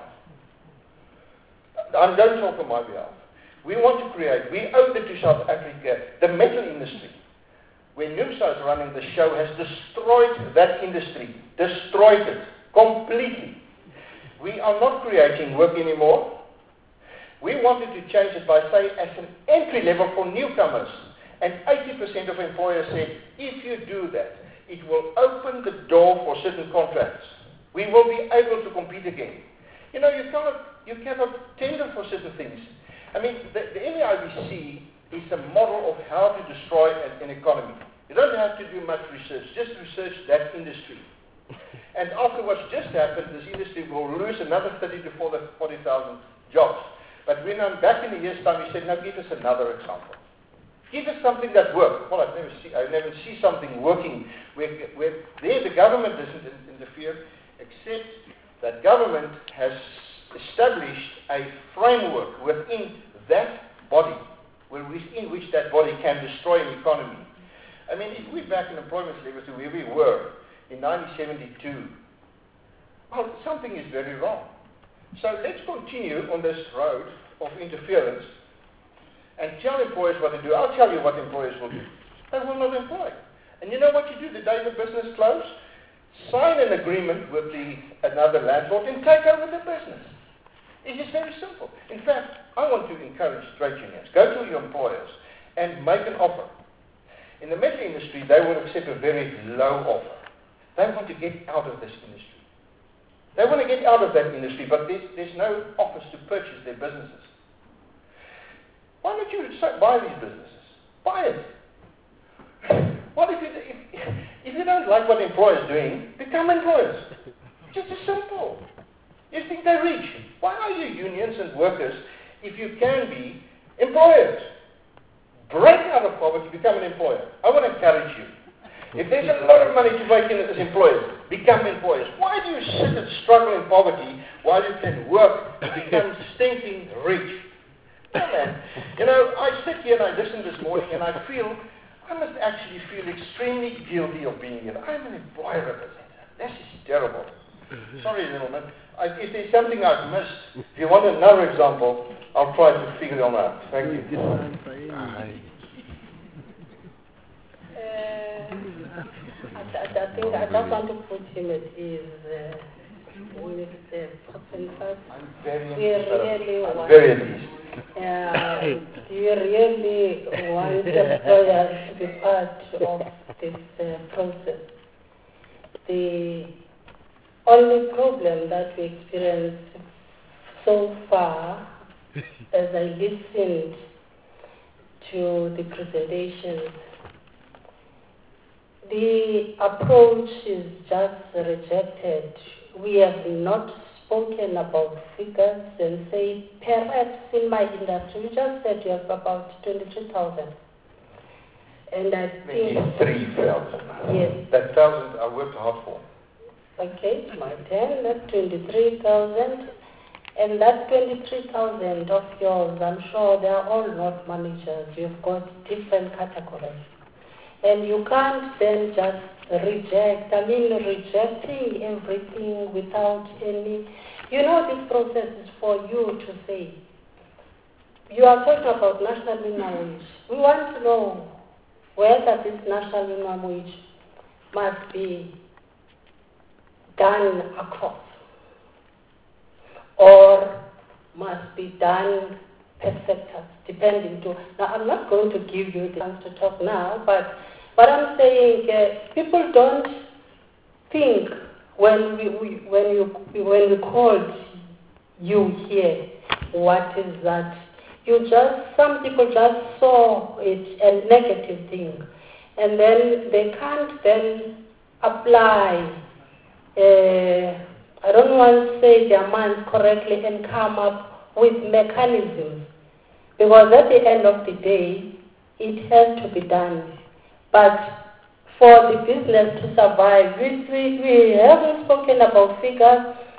I don't talk on my behalf. We want to create, we owe it to South Africa, the metal industry. When Nomsa is running the show, has destroyed that industry, destroyed it completely. We are not creating work anymore. We wanted to change it by saying as an entry level for newcomers. And eighty percent of employers said, if you do that, it will open the door for certain contracts. We will be able to compete again. You know, you cannot, you cannot tender for certain things. I mean, the, the M E I B C is a model of how to destroy an, an economy. You don't have to do much research, just research that industry. And after what's just happened, this industry will lose another thirty to forty thousand jobs. But when I'm back in a year's time, we said, now give us another example. Give us something that works. Well, I've never see, I never see something working where, where there the government doesn't interfere, except that government has established a framework within that body, within which that body can destroy an economy. I mean, if we're back in employment levels to where we were in nineteen seventy-two, well, something is very wrong. So let's continue on this road of interference and tell employers what to do. I'll tell you what employers will do. They will not employ. And you know what you do the day the business closes? Sign an agreement with the another landlord and take over the business. It is very simple. In fact, I want to encourage trade unions. Go to your employers and make an offer. In the metal industry, they will accept a very low offer. They want to get out of this industry. They want to get out of that industry, but there's, there's no offers to purchase their businesses. Why don't you buy these businesses? Buy it. What if you, if, if you don't like what employers are doing, become employers. Just as simple. You think they're rich. Why are you unions and workers if you can be employers? Break out of poverty, become an employer. I want to encourage you. If there's a lot of money to make in as employers, become employers. Why do you sit and struggle in poverty while you can work and become stinking rich? No, man. You know, I sit here and I listen this morning and I feel, I must actually feel extremely guilty of being here. I'm an employer representative. This is terrible. Sorry, gentlemen. I, if there's something I've missed, if you want another example, I'll try to figure it out. Thank you. Uh, I, I think I just want to put him at ease. Uh, with the percentage. I'm very we really I'm want, very at ease. uh, we really want employers to be part of this uh, process. The only problem that we experienced so far, as I listened to the presentations, the approach is just rejected. We have not spoken about figures and say, perhaps in my industry, you just said you have about twenty-three thousand. And I think... twenty-three thousand. Yes. That thousand I worked hard for. Okay, my ten, that's twenty-three thousand. And that twenty-three thousand of yours, I'm sure they are all not managers. You've got different categories. And you can't then just reject, I mean rejecting everything without any, you know this process is for you to say. You are talking about national minimum wage. We want to know whether this national minimum wage must be done across or must be done per sector, depending to, now I'm not going to give you the chance to talk now, but what I'm saying, uh, people don't think when we, we when you when we called you here, what is that? You just some people just saw it a negative thing, and then they can't then apply. Uh, I don't want to say their minds correctly and come up with mechanisms, because at the end of the day, it has to be done. But for the business to survive, we, we, we haven't spoken about figures.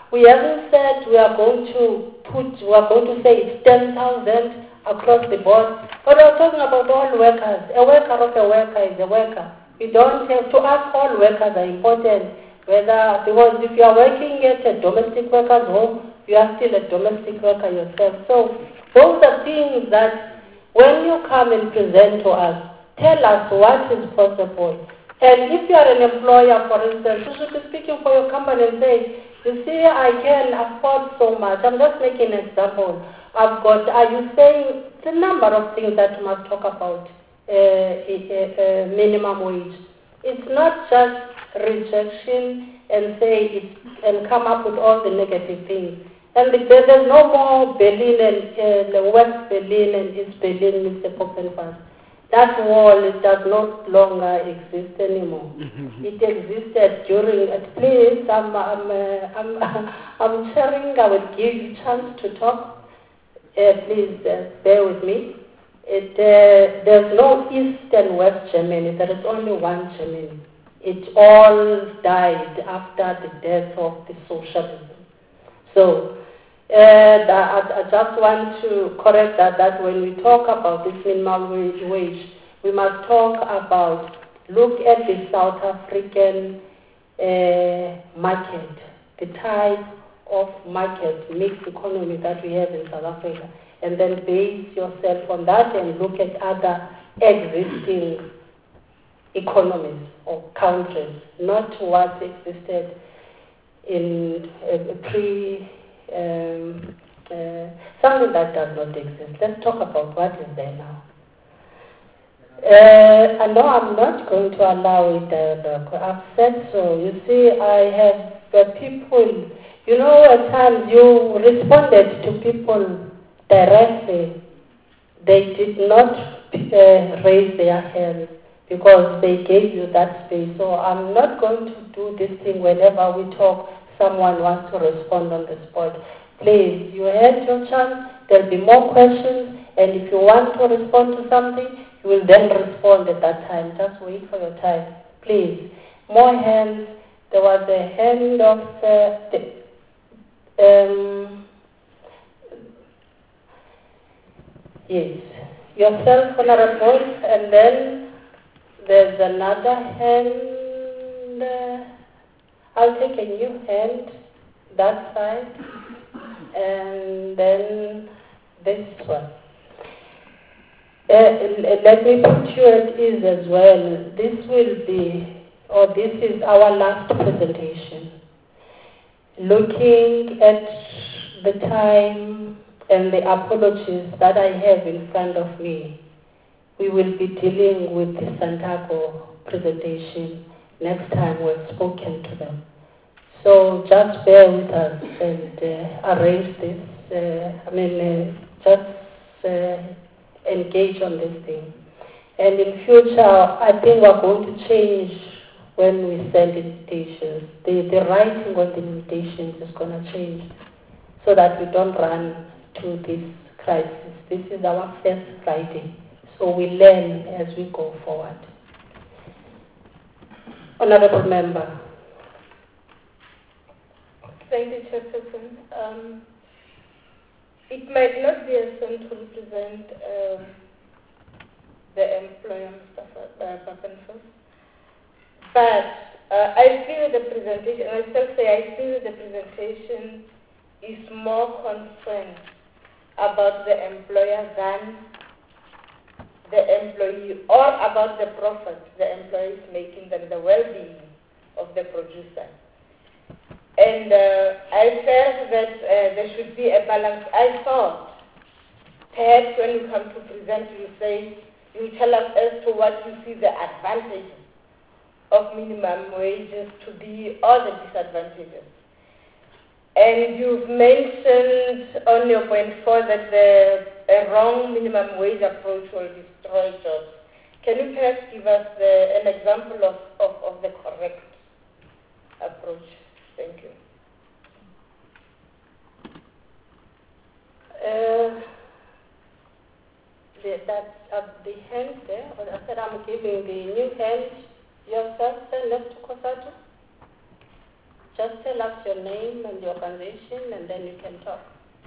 We haven't said we are going to put, we are going to say it's ten thousand across the board, but we're talking about all workers. A worker of a worker is a worker. You don't have to ask all workers are important, whether, because if you are working at a domestic worker's home, you are still a domestic worker yourself. So those are things that when you come and present to us, tell us what is possible. And if you are an employer, for instance, you should be speaking for your company and say, you see, I can afford so much. I'm just making an example. I've got, are you saying the number of things that you must talk about uh, uh, minimum wage? It's not just rejection and say it and come up with all the negative things. And there, there's no more Berlin and uh, West Berlin and East Berlin, Mister Poppenfast. That wall it does not longer exist anymore. It existed during, at least I'm, I'm, uh, I'm, I'm sharing, I will give you a chance to talk. Uh, please uh, bear with me. It, uh, there's no East and West Germany, there is only one Germany. It all died after the death of the socialism. So, uh, I, I just want to correct that, that when we talk about this minimum wage, we must talk about, look at the South African uh, market, the type of market, mixed economy that we have in South Africa, and then base yourself on that and look at other existing economies or countries, not what existed in a, a pre, um, uh, something that does not exist. Let's talk about what is there now. Uh, I know I'm not going to allow it, uh, I've said so. You see, I have uh, people, you know, at times you responded to people directly. They did not uh, raise their hands because they gave you that space. So I'm not going to do this thing whenever we talk, someone wants to respond on the spot. Please, you had your chance, there'll be more questions, and if you want to respond to something, you will then respond at that time. Just wait for your time. Please, more hands. There was a hand of uh, the, um, yes, yourself, Honorable, and then there's another hand. Uh, I'll take a new hand, that side, and then this one. Uh, let me put you at ease as well. This will be, or this is our last presentation. Looking at the time and the apologies that I have in front of me, we will be dealing with the Santaco presentation next time we've spoken to them. So just bear with us and uh, arrange this, uh, I mean, uh, just uh, engage on this thing. And in future, I think we're going to change when we send invitations. The, the writing on the invitations is going to change so that we don't run to this crisis. This is our first Friday, so we learn as we go forward. Honorable Member. Thank you, Chairperson. Um, it might not be a sin to represent um, the employer, Mister Pappenfast, but uh, I feel the presentation, and I still say I feel the presentation is more concerned about the employer than the employee, or about the profit the employee is making than the well-being of the producer. And uh, I felt that uh, there should be a balance. I thought perhaps when you come to present, you say, you tell us as to what you see the advantages of minimum wages to be, or the disadvantages. And you've mentioned on your point four that the a wrong minimum wage approach will destroy jobs. Can you perhaps give us the, an example of, of, of the correct approach? Thank you. Uh, the, that's uh, the hand there. I said I'm giving the new hand yourself, then left to Kosato. Just tell us your name and your organization, and then you can talk.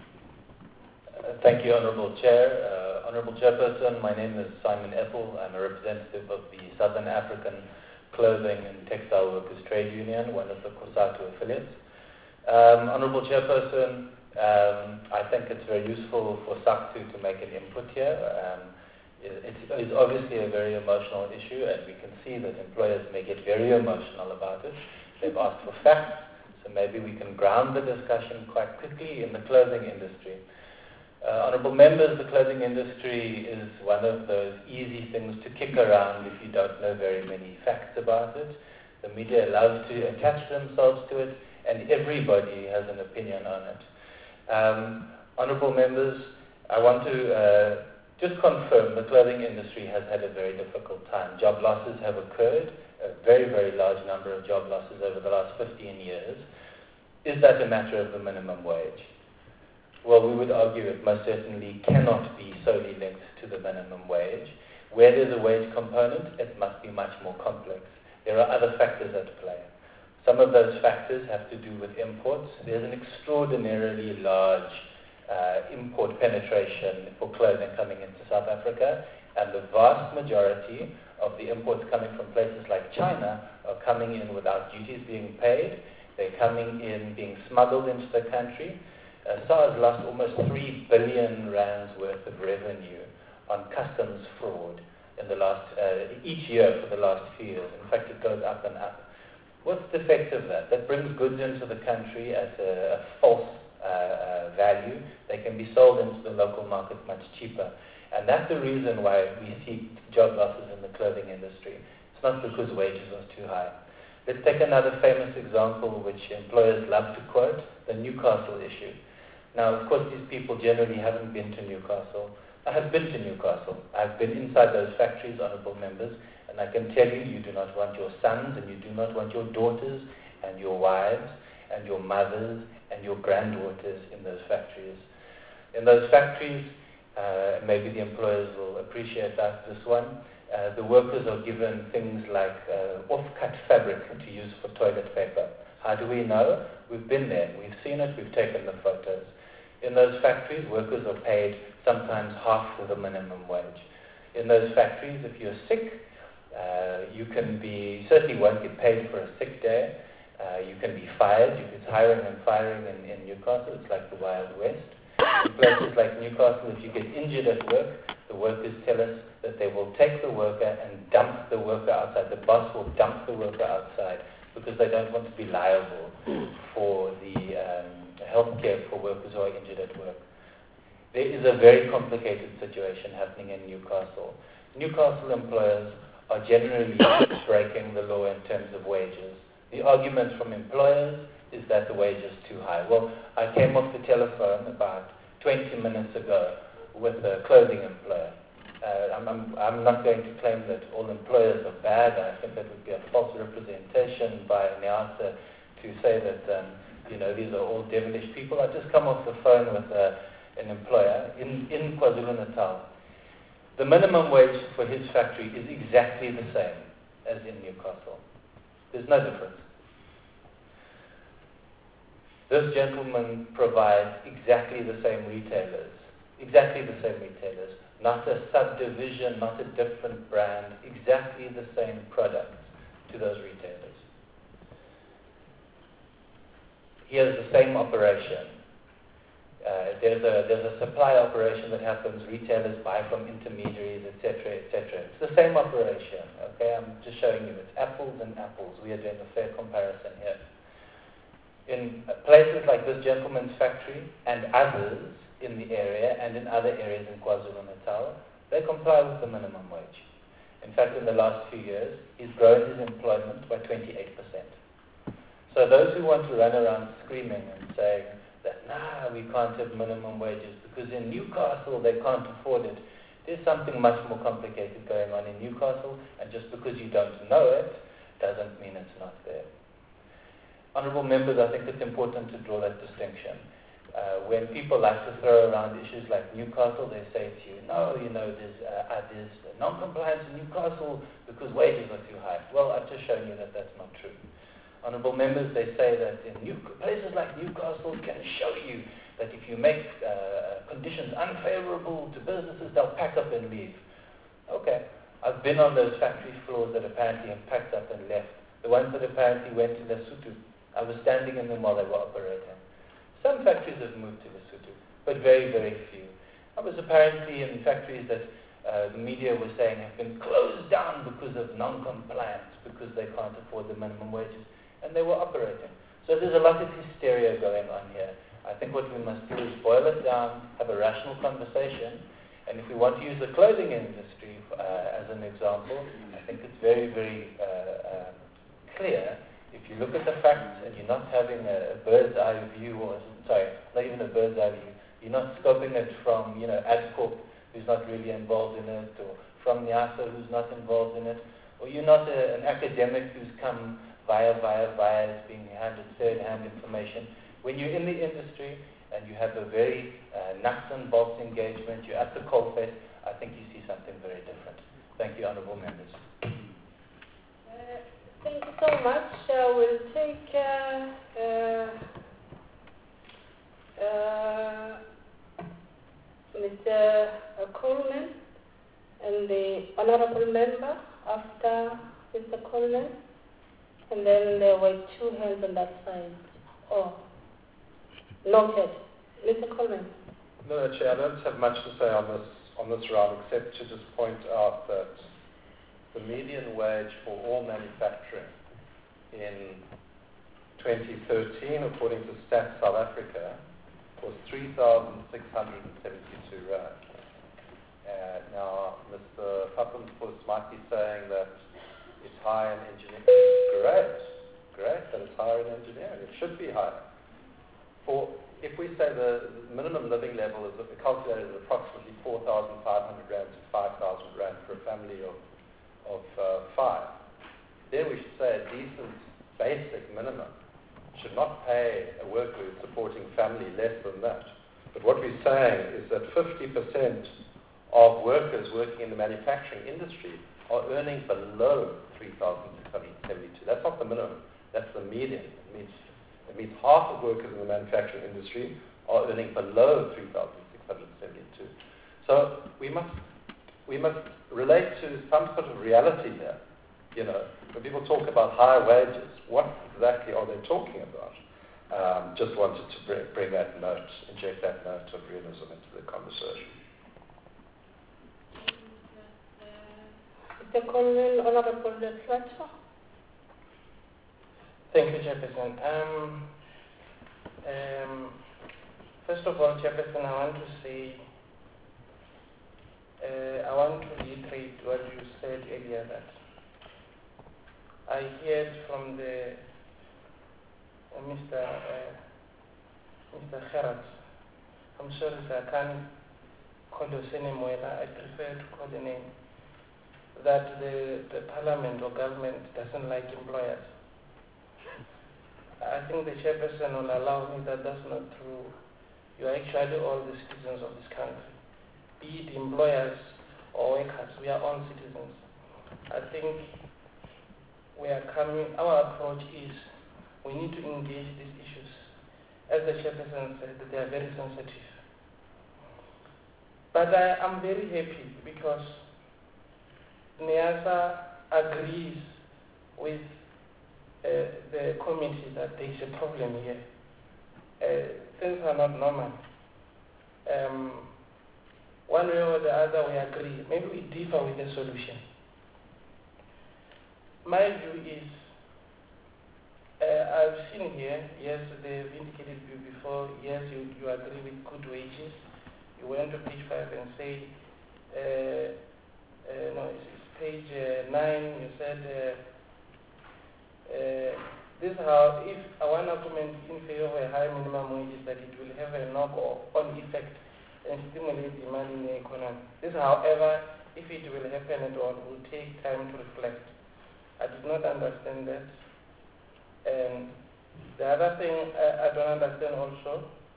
Uh, thank you, Honourable Chair. Uh, Honourable Chairperson, my name is Simon Ethel. I'm a representative of the Southern African Clothing and Textile Workers Trade Union, one of the COSATU affiliates. Um, Honourable Chairperson, um, I think it's very useful for SACTU to make an input here. Um, it, it's obviously a very emotional issue, and we can see that employers may get very emotional about it. They've asked for facts, so maybe we can ground the discussion quite quickly in the clothing industry. Uh, honourable members, the clothing industry is one of those easy things to kick around if you don't know very many facts about it. The media loves to attach themselves to it, and everybody has an opinion on it. Um, honourable members, I want to uh, just confirm the clothing industry has had a very difficult time. Job losses have occurred, a very, very large number of job losses over the last fifteen years. Is that a matter of the minimum wage? Well, we would argue it most certainly cannot be solely linked to the minimum wage. Where there's a wage component, it must be much more complex. There are other factors at play. Some of those factors have to do with imports. There's an extraordinarily large uh, import penetration for clothing coming into South Africa, and the vast majority of the imports coming from places like China are coming in without duties being paid. They're coming in being smuggled into the country. Uh, SARS lost almost three billion rands worth of revenue on customs fraud in the last uh, each year for the last few years. In fact, it goes up and up. What's the effect of that? That brings goods into the country at a, a false uh, uh, value. They can be sold into the local market much cheaper. And that's the reason why we see job losses in the clothing industry. It's not because wages are too high. Let's take another famous example which employers love to quote, the Newcastle issue. Now, of course, these people generally haven't been to Newcastle. I have been to Newcastle. I've been inside those factories, honourable members, and I can tell you, you do not want your sons and you do not want your daughters and your wives and your mothers and your granddaughters in those factories. In those factories, uh, maybe the employers will appreciate that, this one, uh, the workers are given things like uh, off-cut fabric to use for toilet paper. How do we know? We've been there, we've seen it, we've taken the photos. In those factories, workers are paid sometimes half of the minimum wage. In those factories, if you're sick, uh, you can be, certainly won't get paid for a sick day. Uh, you can be fired. It's hiring and firing in, in Newcastle. It's like the Wild West. In places like Newcastle, if you get injured at work, the workers tell us that they will take the worker and dump the worker outside. The boss will dump the worker outside because they don't want to be liable for the um, health care for workers who are injured at work. There is a very complicated situation happening in Newcastle. Newcastle employers are generally breaking the law in terms of wages. The argument from employers is that the wage is too high. Well, I came off the telephone about twenty minutes ago with a clothing employer. Uh, I'm, I'm, I'm not going to claim that all employers are bad. I think that would be a false representation by NEASA to say that um, you know, these are all devilish people. I just come off the phone with a, an employer in, in KwaZulu-Natal. The minimum wage for his factory is exactly the same as in Newcastle. There's no difference. This gentleman provides exactly the same retailers, exactly the same retailers, not a subdivision, not a different brand, exactly the same products to those retailers. He has the same operation. Uh, there's a there's a supply operation that happens. Retailers buy from intermediaries, et cetera, et cetera. It's the same operation. Okay, I'm just showing you. It's apples and apples. We are doing a fair comparison here. In places like this gentleman's factory and others in the area and in other areas in KwaZulu-Natal, they comply with the minimum wage. In fact, in the last few years, he's grown his employment by twenty-eight percent. So those who want to run around screaming and saying that, nah, we can't have minimum wages because in Newcastle they can't afford it, there's something much more complicated going on in Newcastle, and just because you don't know it doesn't mean it's not there. Honourable members, I think it's important to draw that distinction. Uh, when people like to throw around issues like Newcastle, they say to you, no, you know, there's, uh, uh, there's non-compliance in Newcastle because wages are too high. Well, I've just shown you that that's not true. honourable members, they say that in New, places like Newcastle can show you that if you make uh, conditions unfavourable to businesses, they'll pack up and leave. Okay, I've been on those factory floors that apparently have packed up and left. The ones that apparently went to Lesotho, I was standing in them while they were operating. Some factories have moved to Lesotho, but very, very few. I was apparently in factories that uh, the media was saying have been closed down because of non-compliance, because they can't afford the minimum wages, and they were operating. So there's a lot of hysteria going on here. I think what we must do is boil it down, have a rational conversation, and if we want to use the clothing industry uh, as an example, I think it's very, very uh, uh, clear. If you look at the facts and you're not having a, a bird's eye view, or sorry, not even a bird's eye view, you're not scoping it from, you know, AdCorp, who's not really involved in it, or from NIASA, who's not involved in it, or you're not a, an academic who's come via, via, via, it's being handed third-hand information. When you're in the industry and you have a very uh, nuts and bolts engagement, you're at the coalface, I think you see something very different. Thank you, honourable members. Uh, thank you so much. Uh, we'll take uh, uh, uh, Mister Coleman and the honourable member after Mister Coleman, and then there were two hands on that side. Oh. Noted. Mister Coleman. No, Chair, I don't have much to say on this on this round, except to just point out that the median wage for all manufacturing in twenty thirteen, according to Stats South Africa, was three thousand six hundred seventy-two rand. Uh, now, Mister Pappenfuss might be saying that it's high in engineering. Great, great that it's higher in engineering. It should be higher. For, if we say the minimum living level is calculated at approximately four thousand five hundred rand to five thousand rand for a family of, of uh, five, then we should say a decent basic minimum should not pay a worker who's supporting family less than that. But what we're saying is that fifty percent of workers working in the manufacturing industry are earning below three thousand six hundred seventy-two. That's not the minimum, that's the median. It means It means half of workers in the manufacturing industry are earning below three thousand six hundred seventy-two. So we must we must relate to some sort of reality here. You know, when people talk about higher wages, what exactly are they talking about? Um, just wanted to bring, bring that note, inject that note of realism into the conversation. Mister Coleman, Honourable Fletcher. Thank you, Chairperson. Um, um, first of all, Chairperson, I want to say, uh, I want to reiterate what you said earlier, that I heard from the uh, Mister Uh, Mister Gerrard. I'm sorry, sir, I can't call your surname well. I prefer to call the name. That the, the Parliament or government doesn't like employers. I think the chairperson will allow me that that's not true. You are actually all the citizens of this country. Be it employers or workers, we are all citizens. I think we are coming, our approach is we need to engage these issues. As the chairperson said, they are very sensitive. But I am very happy because NIASA agrees with Uh, the committee that there is a problem here. Uh, things are not normal. Um, one way or the other we agree. Maybe we differ with the solution. My view is, uh, I've seen here, yes, they've indicated you before, yes, you, you agree with good wages. You went to page five and say, uh, uh, no, it's, it's page uh, nine, you said, uh, Uh, this is how, if I one argument in favor of a high minimum wage is that it will have a knock-on effect and stimulate demand in the economy. This, however, if it will happen at all, will take time to reflect. I did not understand that. And the other thing I, I don't understand also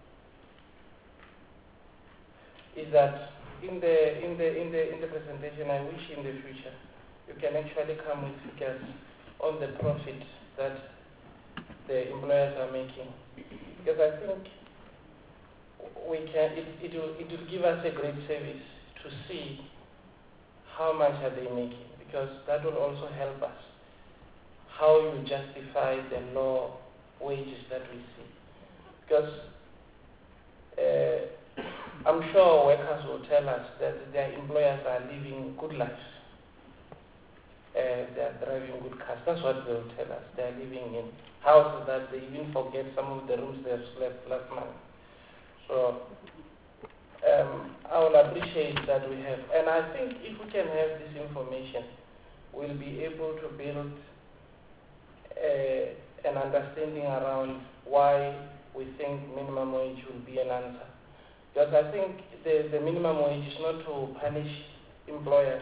is that in the in the in the in the presentation, I wish in the future you can actually come with figures on the profit that the employers are making. Because I think we can, it, it, will, it will give us a great service to see how much are they making, because that will also help us how you justify the low wages that we see. Because uh, I'm sure workers will tell us that their employers are living good lives. Uh, they are driving good cars. That's what they'll tell us. They are living in houses that they even forget some of the rooms they have slept last month. So um, I will appreciate that we have. And I think if we can have this information, we'll be able to build uh, an understanding around why we think minimum wage will be an answer. Because I think the, the minimum wage is not to punish employers.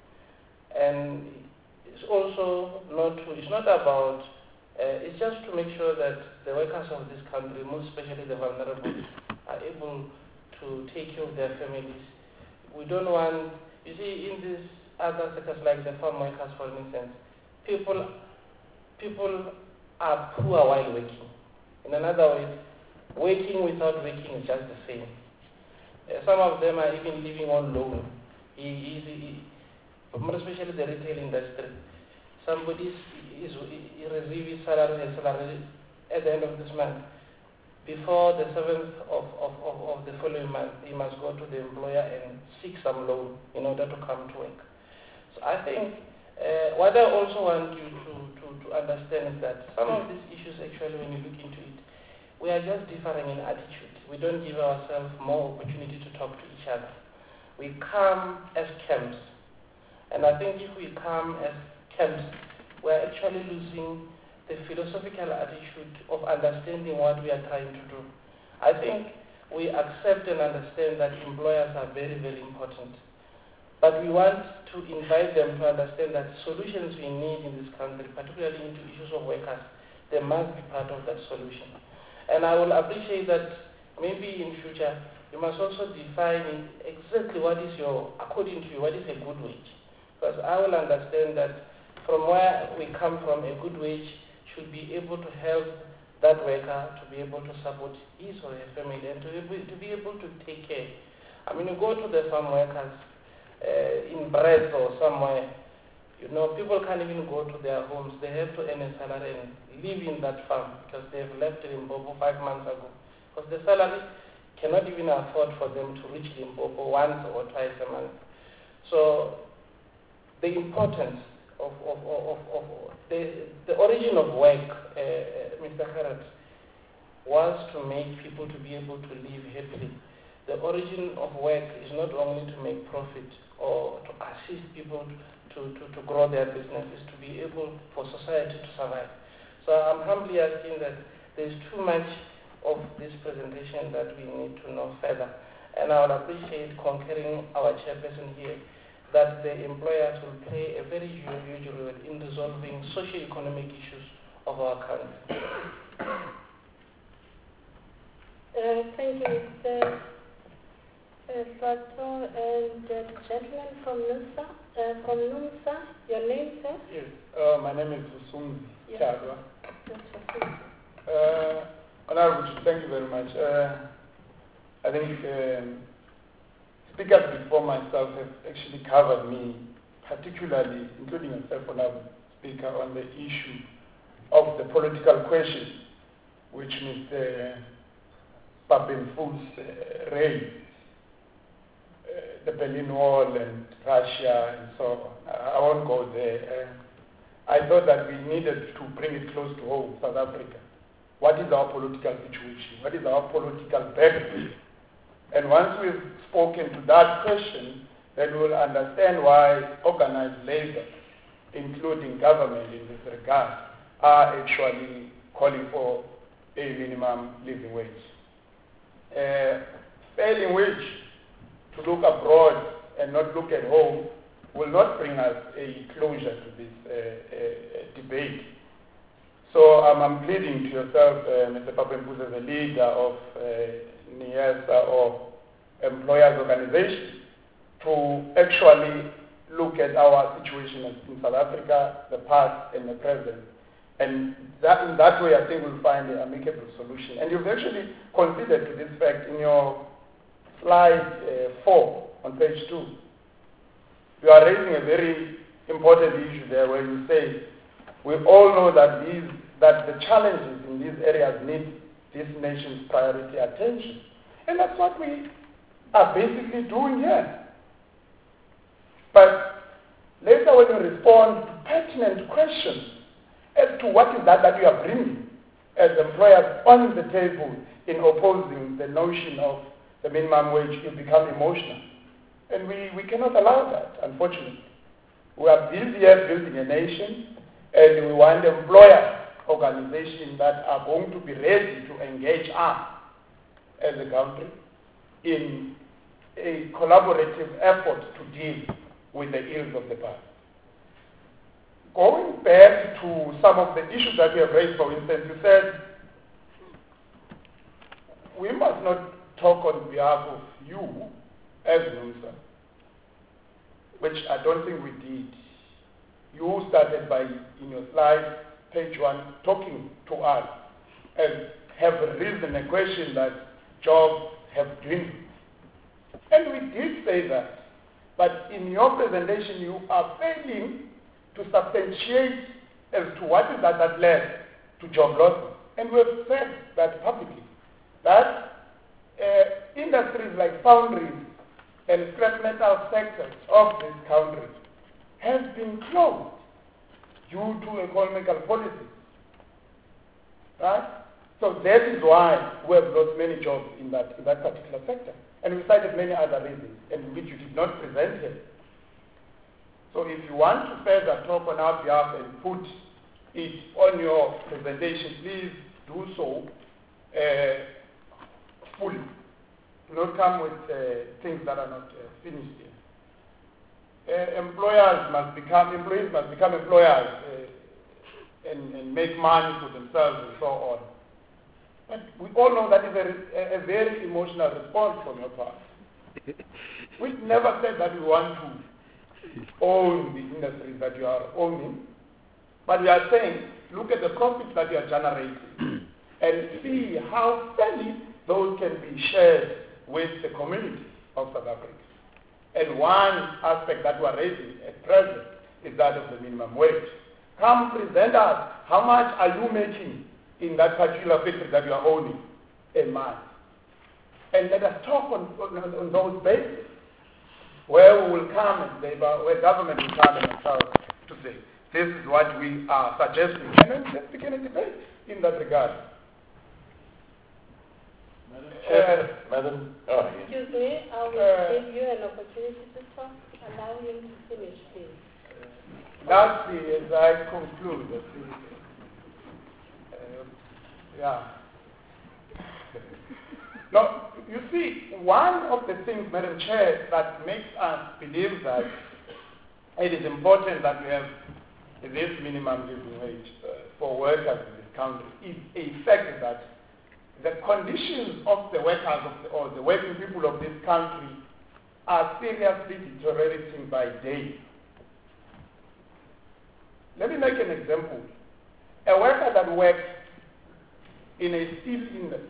And it's also not to, it's not about, uh, it's just to make sure that the workers of this country, most especially the vulnerable, are able to take care of their families. We don't want, you see, in these other sectors like the farm workers, for instance, people, people are poor while working. In another way, working without working is just the same. Uh, some of them are even living on loan. He, he, he, more especially the retail industry. Somebody is, is, is receiving salary, salary at the end of this month. Before the seventh of, of, of, of the following month, he must go to the employer and seek some loan in order to come to work. So I think uh, what I also want you to, to, to understand is that some of these issues, actually, when you look into it, we are just differing in attitude. We don't give ourselves more opportunity to talk to each other. We come as camps. And I think if we come as camps, we're actually losing the philosophical attitude of understanding what we are trying to do. I think we accept and understand that employers are very, very important. But we want to invite them to understand that solutions we need in this country, particularly into issues of workers, they must be part of that solution. And I will appreciate that maybe in future, you must also define exactly what is your, according to you, what is a good wage. Because I will understand that from where we come from, a good wage should be able to help that worker to be able to support his or her family and to be able to, be able to take care. I mean, you go to the farm workers uh, in Brest or somewhere, you know, people can't even go to their homes. They have to earn a salary and live in that farm because they've left Limpopo five months ago. Because the salary cannot even afford for them to reach Limpopo once or twice a month. So the importance of, of, of, of, of the, the origin of work, uh, Mister Gerrit, was to make people to be able to live happily. The origin of work is not only to make profit or to assist people to, to, to grow their business, is to be able for society to survive. So I'm humbly asking that there's too much of this presentation that we need to know further. And I would appreciate concurring our chairperson here that the employers will play a very huge role in resolving socio-economic issues of our country. Uh, thank you, Mister Uh, Fato, and uh, the gentleman from NUMSA, uh, from NUMSA, your name, sir? Yes, uh, my name is Usumzi Yes. Chadwa. Yes. Uh, Honorable Chief, thank you very much. Uh, I think um, speakers before myself have actually covered me, particularly, including yourself, Honorable Speaker, on the issue of the political question which Mister Papenfuss uh, raised. Uh, the Berlin Wall and Russia and so on. I won't go there. Uh, I thought that we needed to bring it close to home, South Africa. What is our political situation? What is our political background? And once we've spoken to that question, then we'll understand why organized labor, including government in this regard, are actually calling for a minimum living wage. Uh, failing which, to look abroad and not look at home will not bring us a closure to this uh, uh, debate. So um, I'm pleading to yourself, uh, Mister Papenfuss, as a leader of uh, NIESA or employers organization, to actually look at our situation in South Africa, the past and the present, And that, in that way, I think we'll find an amicable solution. And you've actually considered to this fact in your slide uh, four on page two. You are raising a very important issue there where you say, we all know that these that the challenges in these areas need this nation's priority attention. And that's what we are basically doing here. But later when you respond to pertinent questions as to what is that that you are bringing as employers on the table in opposing the notion of the minimum wage, you become emotional. And we, we cannot allow that, unfortunately. We are busy here building a nation, and we want employer organizations that are going to be ready to engage us as a country in a collaborative effort to deal with the ills of the past. Going back to some of the issues that you have raised, for instance, you said we must not talk on behalf of you as NUMSA, which I don't think we did. You started by, in your slide, page one, talking to us and have risen a question that jobs have dwindled. And we did say that. But in your presentation, you are failing to substantiate as to what is that that led to job losses. And we have said that publicly, that uh, industries like foundries and scrap metal sectors of this country have been closed due to economical policies. Right? So that is why we have lost many jobs in that, in that particular sector. And we cited many other reasons, and which you did not present here. So if you want to further talk on our behalf and put it on your presentation, please do so uh, fully. Do not come with uh, things that are not uh, finished here. Uh, employers must become, employees must become employers uh, and, and make money for themselves and so on. But we all know that is a, a very emotional response from your part. We never said that we want to own the industries that you are owning, but we are saying, look at the profits that you are generating and see how fairly those can be shared with the community of South Africa. And one aspect that we are raising at present is that of the minimum wage. Come present us, how much are you making in that particular factory that you are owning a month? And let us talk on, on, on those bases, where we will come and they, where government will come and tell us to say, this is what we are suggesting. And then let's begin a debate in that regard. Uh, Madam, oh, yes. Excuse me, I will Uh, give you an opportunity to talk. Allow him to finish, please. Lastly, as I conclude, I think, uh, yeah. Now, you see, one of the things, Madam Chair, that makes us believe that it is important that we have this minimum living wage uh, for workers in this country is a fact that the conditions of the workers of the, or the working people of this country are seriously deteriorating by day. Let me make an example. A worker that works in a steel industry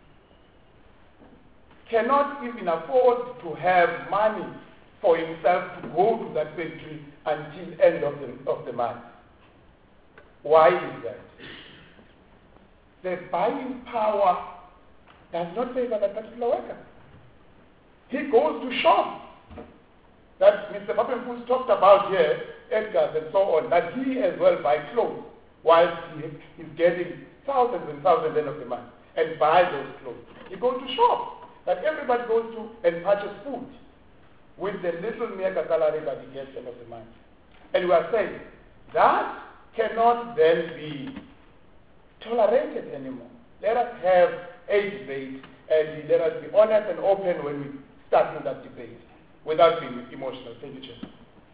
cannot even afford to have money for himself to go to that factory until end of the, of the month. Why is that? The buying power does not favor that particular worker. He goes to shops that Mister Papenfuss talked about here, Edgar's and so on, that he as well buy clothes whilst he is getting thousands and thousands end of the month and buy those clothes. He goes to shops that everybody goes to and purchase food with the little mega salary that he gets end of the month. And we are saying that cannot then be tolerated anymore. Let us have a debate and let us be honest and open when we start in that debate without being emotional. Thank you, Chair.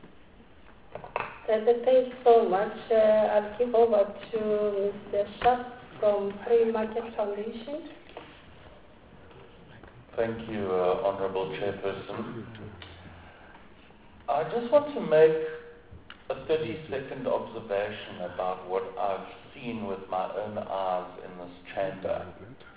Uh, thank you so much. Uh, I'll give over to Mister Schaff from Free Market Foundation. Thank you, uh, Honourable Chairperson. I just want to make a thirty-second observation about what I've seen with my own eyes in this chamber.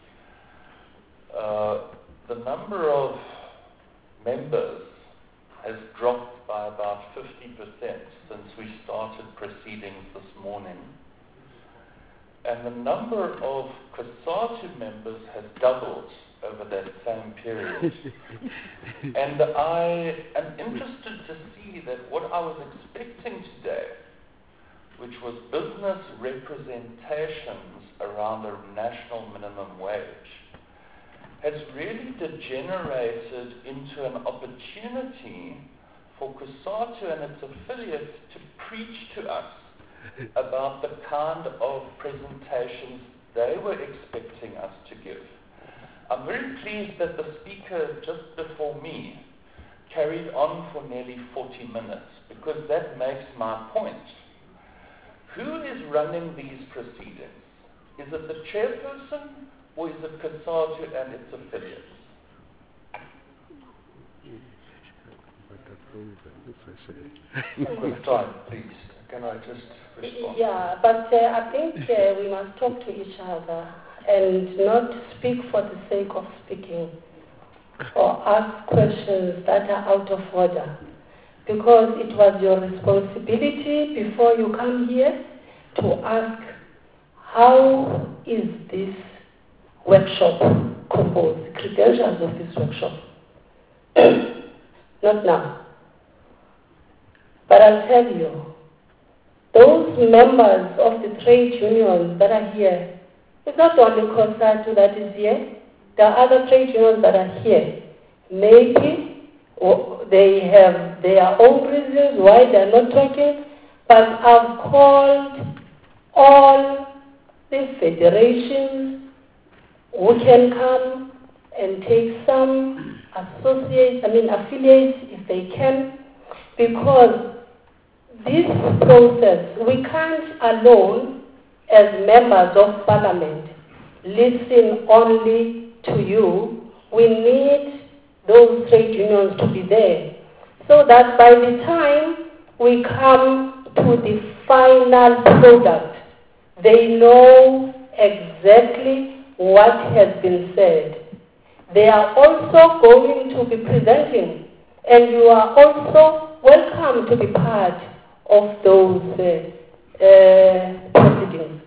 Uh, the number of members has dropped by about fifty percent since we started proceedings this morning. And the number of COSATU members has doubled over that same period. And I am interested to see that what I was expecting today, which was business representations around a national minimum wage, has really degenerated into an opportunity for COSATU and its affiliates to preach to us about the kind of presentations they were expecting us to give. I'm very pleased that the speaker just before me carried on for nearly forty minutes, because that makes my point. Who is running these proceedings? Is it the chairperson, or is it COSATU and its affiliates? Quick time, please. Can I just respond? Yeah, but uh, I think uh, we must talk to each other and not speak for the sake of speaking or ask questions that are out of order. Because it was your responsibility before you come here to ask, how is this workshop composed, the credentials of this workshop? Not now. But I'll tell you, those members of the trade unions that are here, it's not only COSATU that is here, there are other trade unions that are here. Maybe they have their own reasons why they're not talking, but I've called all the federations who can come and take some associates, I mean affiliates if they can, because this process, we can't alone as members of parliament listen only to you. We need those trade unions to be there, so that by the time we come to the final product, they know exactly what has been said. They are also going to be presenting, and you are also welcome to be part of those uh, uh, proceedings.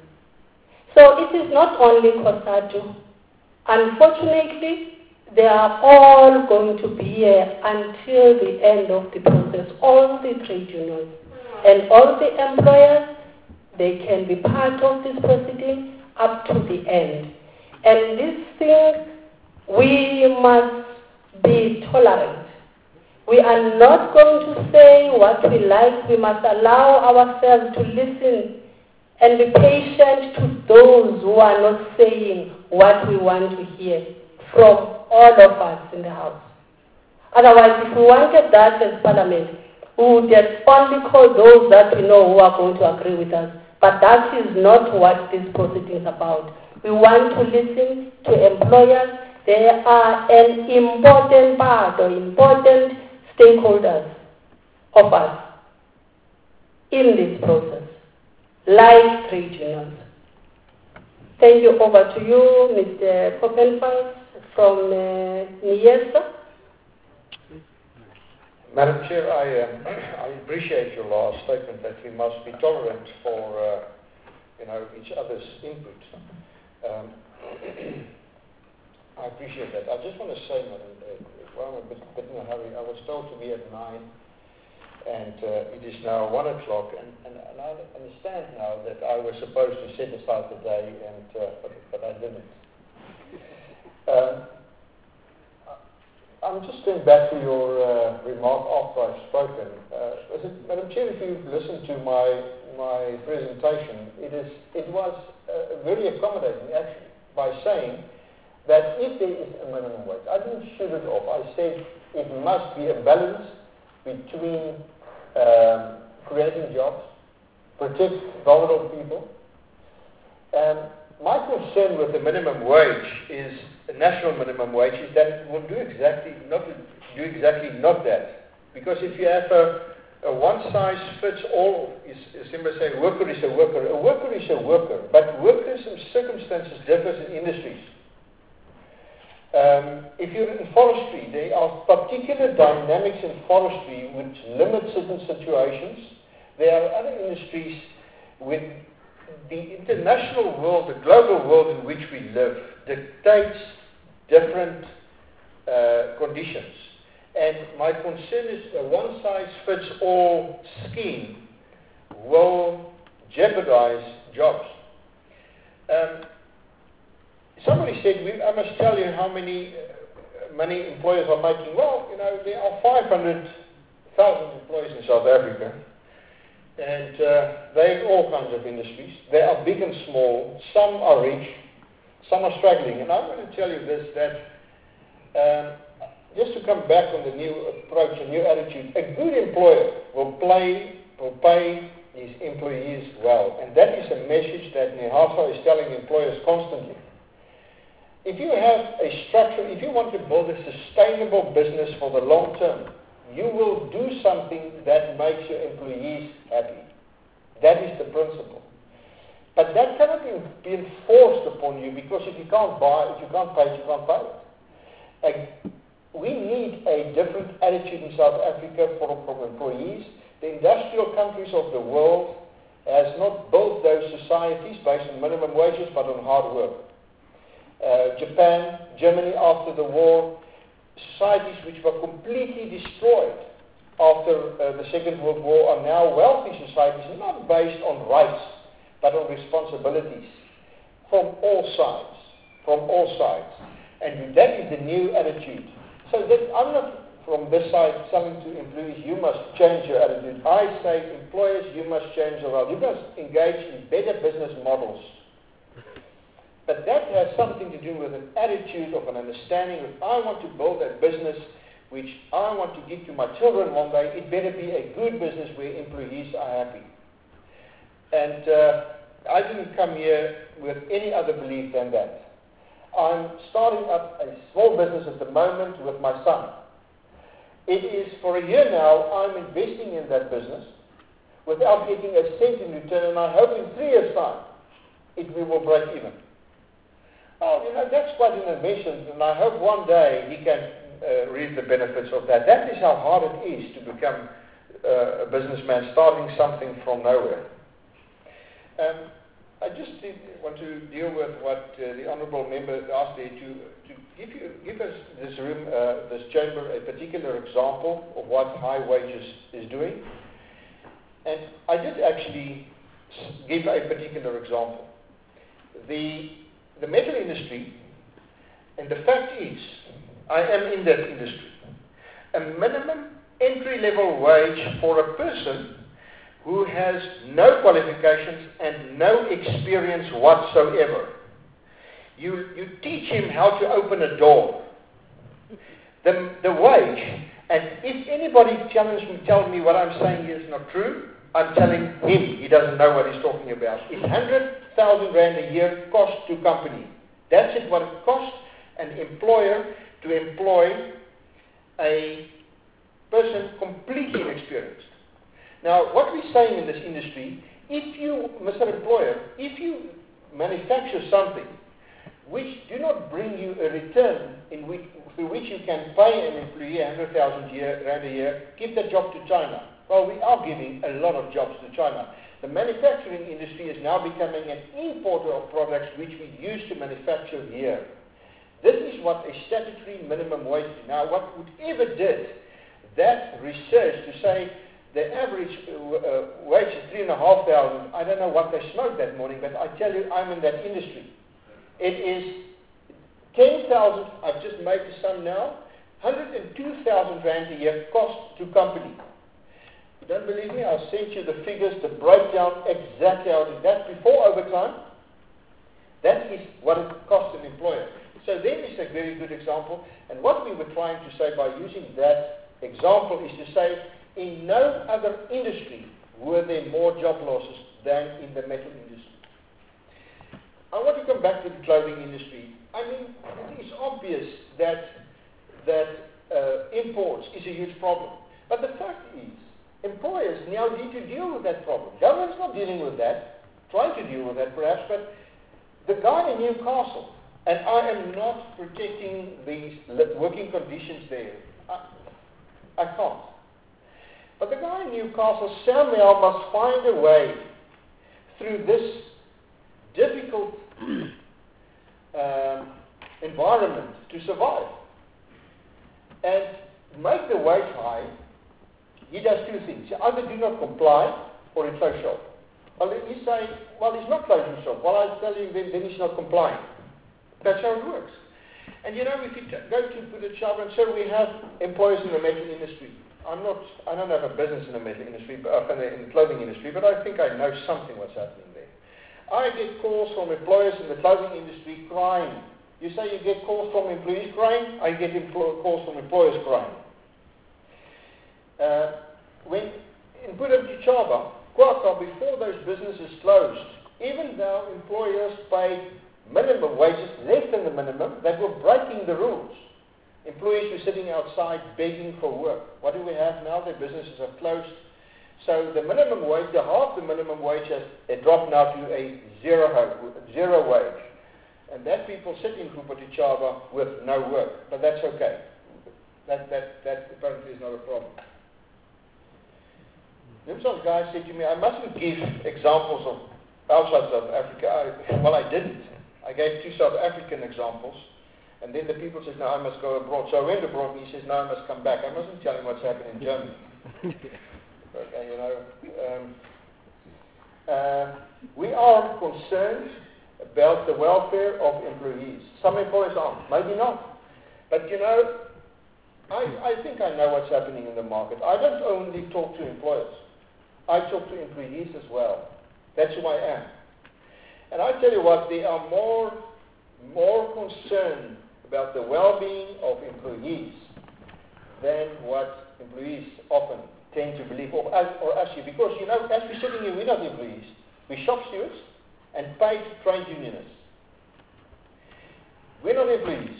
So it is not only COSATU. Unfortunately, they are all going to be here until the end of the process, all the trade unions and all the employers. They can be part of this proceeding up to the end. And this thing, we must be tolerant. We are not going to say what we like. We must allow ourselves to listen and be patient to those who are not saying what we want to hear from all of us in the House. Otherwise, if we wanted that as Parliament, we would have only call those that we know who are going to agree with us. But that is not what this proceeding is about. We want to listen to employers. They are an important part or important stakeholders of us in this process, like trade unions. Thank you. Over to you, Mister Koppenfels from uh, NIESA. Madam Chair, I, um, I appreciate your last statement that we must be tolerant for uh, you know, each other's input. Um, I appreciate that. I just want to say, Madam, uh, well, I'm a bit, bit in a hurry. I was told to be at nine, and uh, it is now one o'clock, and, and, and I understand now that I was supposed to set aside the day, and uh, but, but I didn't. Um, I'm just going back to your uh, remark after I've spoken. Uh, is it, Madam Chair, if you've listened to my my presentation, it is it was uh, very accommodating actually by saying that if there is a minimum wage, I didn't shoot it off. I said it must be a balance between um, creating jobs, protect vulnerable people. Um, my concern with the minimum wage is a national minimum wage is that it will do exactly not do exactly not that. Because if you have a a one-size-fits-all is, is simply saying a worker is a worker. A worker is a worker, but workers and circumstances differ in industries. Um, if you're in forestry, there are particular dynamics in forestry which limit certain situations. There are other industries with the international world, the global world in which we live, dictates different uh, conditions. And my concern is a one-size-fits-all scheme will jeopardize jobs. Um, somebody said, we, I must tell you how many uh, many employers are making. Well, you know, there are five hundred thousand employees in South Africa. And uh, they're in all kinds of industries. They are big and small. Some are rich. Some are struggling. And I'm going to tell you this, that um, just to come back on the new approach and new attitude, a good employer will, play, will pay his employees well. And that is a message that NEHASA is telling employers constantly. If you have a structure, if you want to build a sustainable business for the long term, you will do something that makes your employees happy. That is the principle. But that cannot be enforced upon you, because if you can't buy, if you can't pay it, you can't pay it. Like, we need a different attitude in South Africa for, for employees. The industrial countries of the world has not built those societies based on minimum wages, but on hard work. Uh, Japan, Germany after the war, societies which were completely destroyed after uh, the Second World War are now wealthy societies, not based on rights, but on responsibilities from all sides, from all sides. And that is the new attitude. So that I'm not from this side telling to employees, you must change your attitude. I say, employers, you must change your attitude. You must engage in better business models. But that has something to do with an attitude of an understanding that I want to build a business which I want to give to my children one day. It better be a good business where employees are happy. And uh, I didn't come here with any other belief than that. I'm starting up a small business at the moment with my son. It is for a year now I'm investing in that business without getting a cent in return, and I hope in three years' time it we will break even. Oh, you know, that's quite an investment, and I hope one day he can uh, reap the benefits of that. That is how hard it is to become uh, a businessman, starting something from nowhere. Um, I just did want to deal with what uh, the honourable member asked there, to, to give, you, give us, this room, uh, this chamber, a particular example of what high wages is doing. And I did actually give a particular example. The The metal industry, and the fact is, I am in that industry, a minimum entry-level wage for a person who has no qualifications and no experience whatsoever. You, you teach him how to open a door. The, the wage, and if anybody challenges me, tells me what I'm saying is not true, I'm telling him he doesn't know what he's talking about. It's one hundred thousand rand a year cost to company. That's it, what it costs an employer to employ a person completely inexperienced. Now, what we're saying in this industry, if you, Mister Employer, if you manufacture something which do not bring you a return in which, through which you can pay an employee one hundred thousand rand a year, give that job to China. Well, we are giving a lot of jobs to China. The manufacturing industry is now becoming an importer of products which we use to manufacture here. This is what a statutory minimum wage is. Now, what whoever did that research to say the average uh, wage is three and a half thousand, I don't know what they smoked that morning, but I tell you, I'm in that industry. It is ten thousand, I've just made the sum now, one hundred two thousand rand a year cost to company. You don't believe me? I'll send you the figures, the breakdown exactly how it is. That's before overtime. That is what it costs an employer. So there is a very good example. And what we were trying to say by using that example is to say, in no other industry were there more job losses than in the metal industry. I want to come back to the clothing industry. I mean, it is obvious that, that uh, imports is a huge problem. But the fact is employers now need to deal with that problem. Government's not dealing with that, trying to deal with that perhaps, but the guy in Newcastle, and I am not protecting the working conditions there. I, I can't. But the guy in Newcastle somehow must find a way through this difficult um, environment to survive. And make the wage high, he does two things. He either do not comply or he close shop. Well, you say, well, he's not closing shop. Well, I tell you, then, then he's not complying. That's how it works. And you know, if you t- go to put a job, and so we have employers in the metal industry. I'm not, I don't have a business in the metal industry, but uh, in the clothing industry, but I think I know something what's happening there. I get calls from employers in the clothing industry crying. You say you get calls from employees crying, I get empl- calls from employers crying. Uh, when in Puerto Quaka, before those businesses closed, even though employers paid minimum wages, less than the minimum, they were breaking the rules. Employees were sitting outside begging for work. What do we have now? Their businesses are closed. So the minimum wage, the half the minimum wage has it dropped now to a zero, zero wage. And that people sit in Kupatichaba with no work. But that's okay. That, that, that apparently is not a problem. There was some guy said to me, I mustn't give examples of outside South Africa. I, well, I didn't. I gave two South African examples. And then the people said, no, I must go abroad. So I went abroad and he says, no, I must come back. I mustn't tell him what's happening in Germany. Okay, you know. Um, uh, we are concerned about the welfare of employees. Some employers aren't, maybe not. But you know, I, I think I know what's happening in the market. I don't only talk to employers. I talk to employees as well. That's who I am. And I tell you what, they are more, more concerned about the well-being of employees than what employees often tend to believe, or, or actually, because, you know, as we're sitting here, we're not employees. We're shop stewards and paid trade unionists. We're not employees.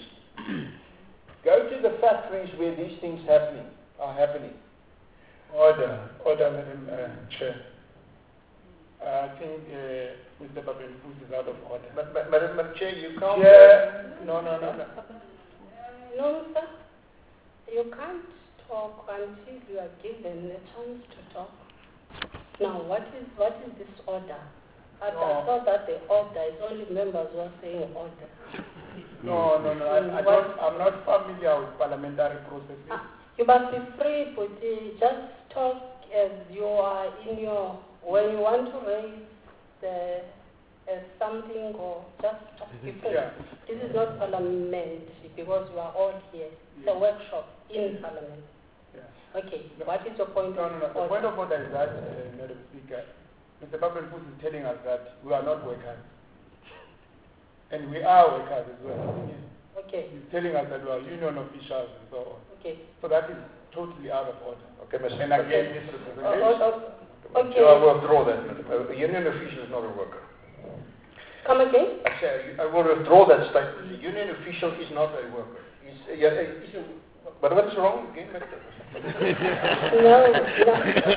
Go to the factories where these things happening are happening. Order, order, Madam uh, Chair. Uh, I think uh, Mister Papenfus is out of order. But, but, Madam Madam Chair, you can't... Chair, no, no, no, no. No, sir. You can't talk until you are given a chance to talk. Now, what is what is this order? I No. thought that the order is only members who are saying order. No, no, no. I, I don't, I'm not familiar with parliamentary processes. Ah, you must be free, but uh, just talk as you are in your, when you want to raise the, uh, something or just talk. Be free. Yeah. This is not parliament because you are all here. It's a workshop in parliament. Yeah. Okay, no. What is your point no, of no, no. order? The point of order is that, uh, Madam Speaker, Mister Papenfus is telling us that we are not workers. And we are workers as well. Okay. He's telling us that we are union officials and so on. Okay. So that is totally out of order. Okay, Mister And again, this Oh, representation. oh, oh, okay. So I will withdraw that. A union official is not a worker. Come again? I say I will withdraw that statement. The union official is not a worker. He's, uh, yeah, he's a, but what is wrong again? No, no.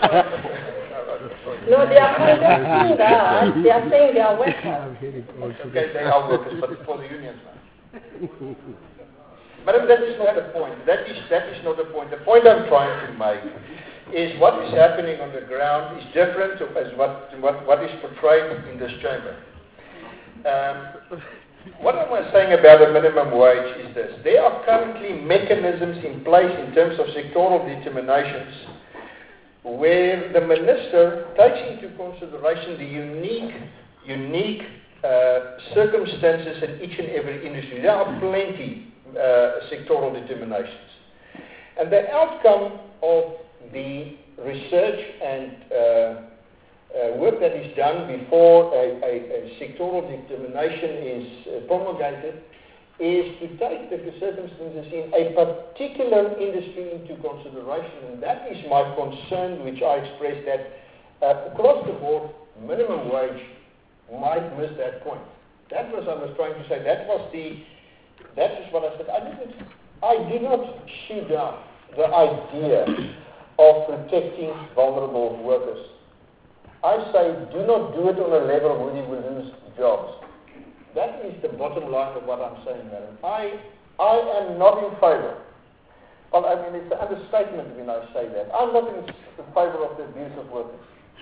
No, they are contesting that. They are saying they are workers. Okay, they are workers, but for the unions now. Madam, that is not the point. That is, that is not the point. The point I'm trying to make is what is happening on the ground is different to as what, what, what is portrayed in this chamber. Um, what am I saying about the minimum wage is this. There are currently mechanisms in place in terms of sectoral determinations where the minister takes into consideration the unique, unique uh, circumstances in each and every industry. There are plenty uh, sectoral determinations. And the outcome of the research and uh, uh, work that is done before a, a, a sectoral determination is uh, promulgated is to take the circumstances in a particular industry into consideration. And that is my concern, which I expressed that uh, across the board, minimum wage might miss that point. That was I was trying to say. That was the, that is what I said. I didn't, I did not shoot down the idea of protecting vulnerable workers. I say do not do it on a level where you will lose jobs. That is the bottom line of what I'm saying, madam. I, I am not in favor. Well, I mean, it's an understatement when I say that. I'm not in favor of the abuse of workers.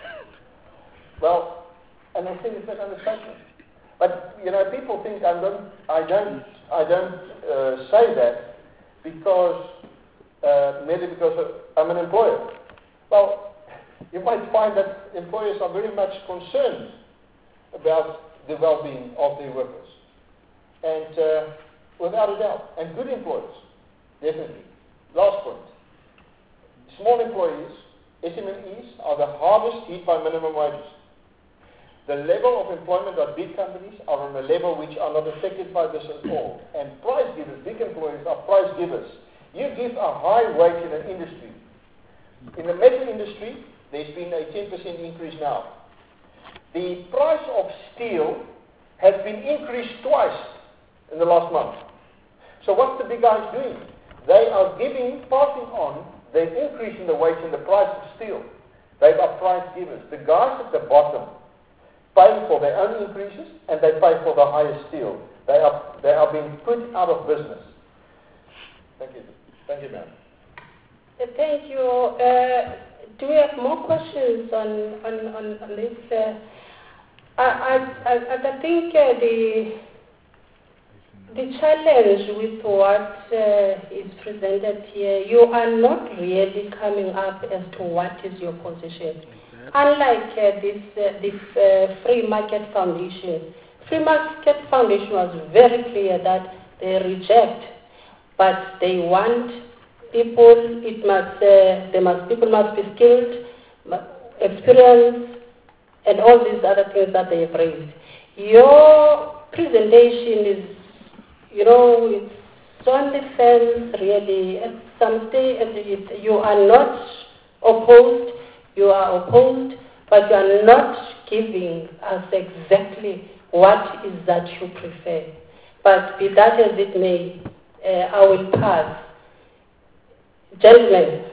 Well, and I think it's an understatement. But, you know, people think I don't, I don't, I don't uh, say that because, uh, merely because I'm an employer. Well, you might find that employers are very much concerned about the well-being of their workers. And uh, without a doubt, and good employers, definitely. Last point. Small employees, S M Es, are the hardest hit by minimum wages. The level of employment of big companies are on a level which are not affected by this at all. And price givers, big employers are price givers. You give a high wage in an industry. In the metal industry, there's been a ten percent increase now. The price of steel has been increased twice in the last month. So what's the big guys doing? They are giving, passing on the increase in the wage and the price of steel. They are price givers. The guys at the bottom pay for their own increases and they pay for the higher steel. They are, they are being put out of business. Thank you. Thank you, ma'am. Uh, Thank you. Uh, do we have more questions on, on, on, on this? Uh, I, I, I, I think uh, the, the challenge with what uh, is presented here, you are not really coming up as to what is your position. Unlike uh, this, uh, this uh, Free Market Foundation, Free Market Foundation was very clear that they reject, but they want people. It must, uh, they must, people must be skilled, experienced, and all these other things that they have raised. Your presentation is, you know, it's on the fence really. At some stage, you are not opposed. You are opposed, but you are not giving us exactly what is that you prefer. But be that as it may, uh, I will pass. Gentlemen.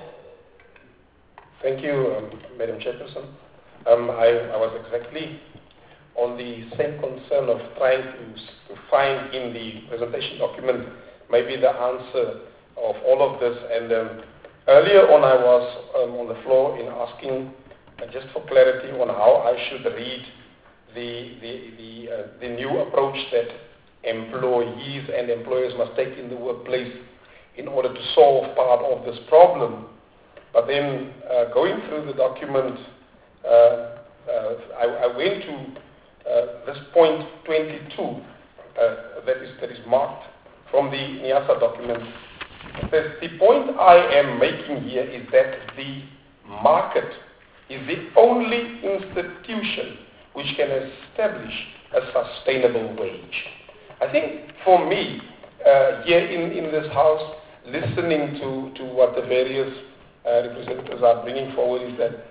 Thank you, um, Madam Chairperson. Um, I, I was exactly on the same concern of trying to, to find in the presentation document maybe the answer of all of this. And um, earlier on I was um, on the floor in asking uh, just for clarity on how I should read the, the, the, uh, the new approach that employees and employers must take in the workplace in order to solve part of this problem. But then uh, going through the document, uh, uh, I, I went to uh, this point twenty-two uh, that, is, that is marked from the NIASA document. It says, the point I am making here is that the market is the only institution which can establish a sustainable wage. I think for me, uh, here in, in this house, listening to, to what the various uh, representatives are bringing forward is that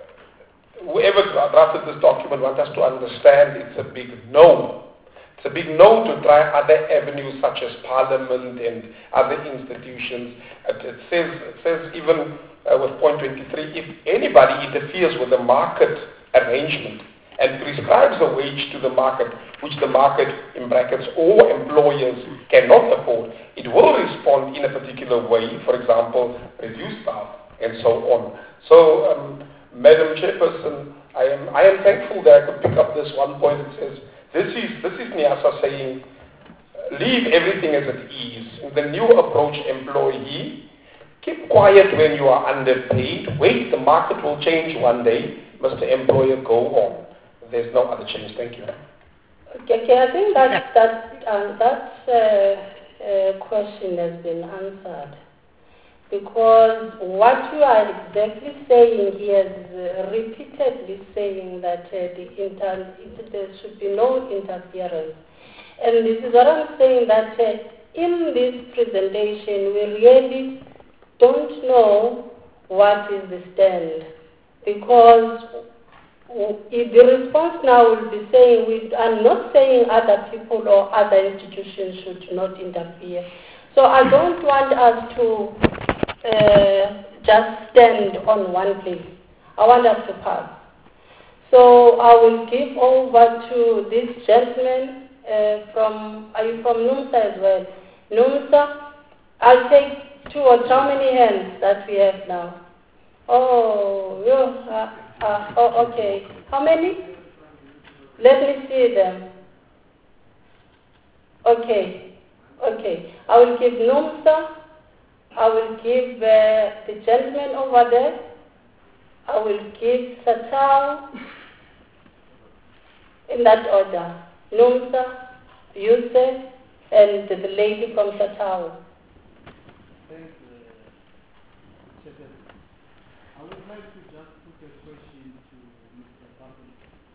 uh, whoever drafted this document wants us to understand it's a big no. It's a big no to try other avenues such as parliament and other institutions. It, it says, it says even uh, with point twenty-three, if anybody interferes with the market arrangement and prescribes a wage to the market, which the market, in brackets, all employers cannot afford, it will respond in a particular way, for example, reduce staff and so on. So, um, Madam Chairperson, I am, I am thankful that I could pick up this one point that says, this is, this is NIASA saying, leave everything as it is. The new approach, employee, keep quiet when you are underpaid, wait, the market will change one day, must the employer go on. There's no other change. Thank you. Okay, okay. I think that that uh, that uh, uh, question has been answered, because what you are exactly saying here is uh, repeatedly saying that uh, the inter- there should be no interference, and this is what I'm saying, that uh, in this presentation we really don't know what is the stand, because the response now will be saying, we, I'm not saying other people or other institutions should not interfere. So I don't want us to uh, just stand on one place. I want us to pass. So I will give over to this gentleman uh, from, are you from NUMSA as well? NUMSA, I'll take two or how many hands that we have now? Oh, you, uh, uh, oh, okay. How many? Let me see them. Okay, okay. I will give NUMSA. I will give uh, the gentleman over there. I will give Satao in that order. NUMSA, Yusuf, and the lady from Satao. Thanks, uh, Secretary. I would like to just put a question to Mister Pappen.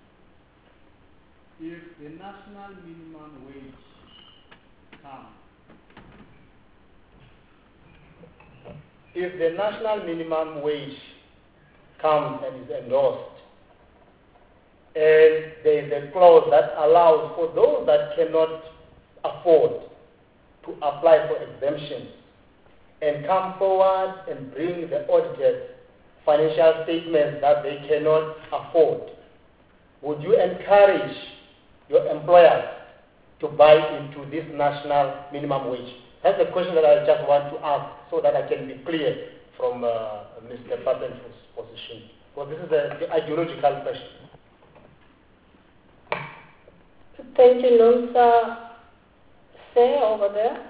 If the national minimum wage comes, if the national minimum wage comes and is endorsed, and there is a clause that allows for those that cannot afford to apply for exemptions and come forward and bring the audited financial statements that they cannot afford, would you encourage your employers to buy into this national minimum wage? That's the question that I just want to ask so that I can be clear from uh, Mister Pappen's position. Because this is a, the ideological question. Thank you, NUMSA. Say over there.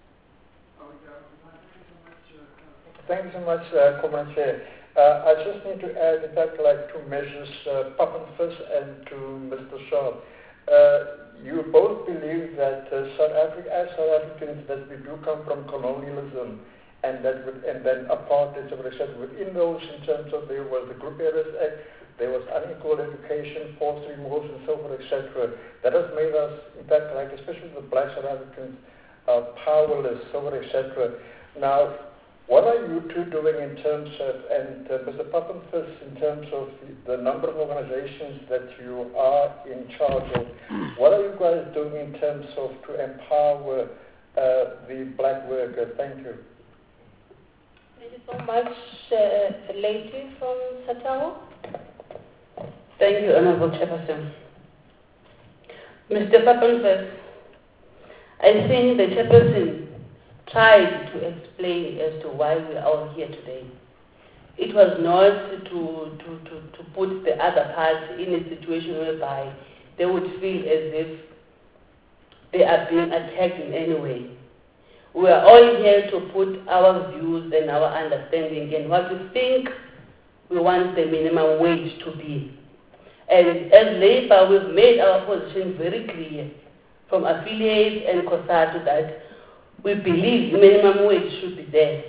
Thank you so much, uh, Comrade Chair. Uh, I just need to add, in fact, like two measures, uh, Pappen first and to Mister Shaw. Uh, you both believe that uh, South Africa, as South Africans, that we do come from colonialism, and that would, and then apartheid, so et cetera. Within those, in terms of there was the Group Errors Act, there was unequal education, forced removals, and so forth, et cetera. That has made us, in fact, like especially the black South Africans, uh, powerless, so forth, et cetera. Now, what are you two doing in terms of, and uh, Mister Pappen first, in terms of the, the number of organizations that you are in charge of, what are you guys doing in terms of to empower uh, the black worker? Thank you. Thank you so much, uh, lady from Satao. Thank you, Honorable Chairperson. Mister Pappen first, I think the Chairperson tried to explain as to why we are all here today. It was not to, to, to, to put the other party in a situation whereby they would feel as if they are being attacked in any way. We are all here to put our views and our understanding and what we think we want the minimum wage to be. And as Labour, we've made our position very clear from affiliates and COSATU that we believe minimum wage should be there.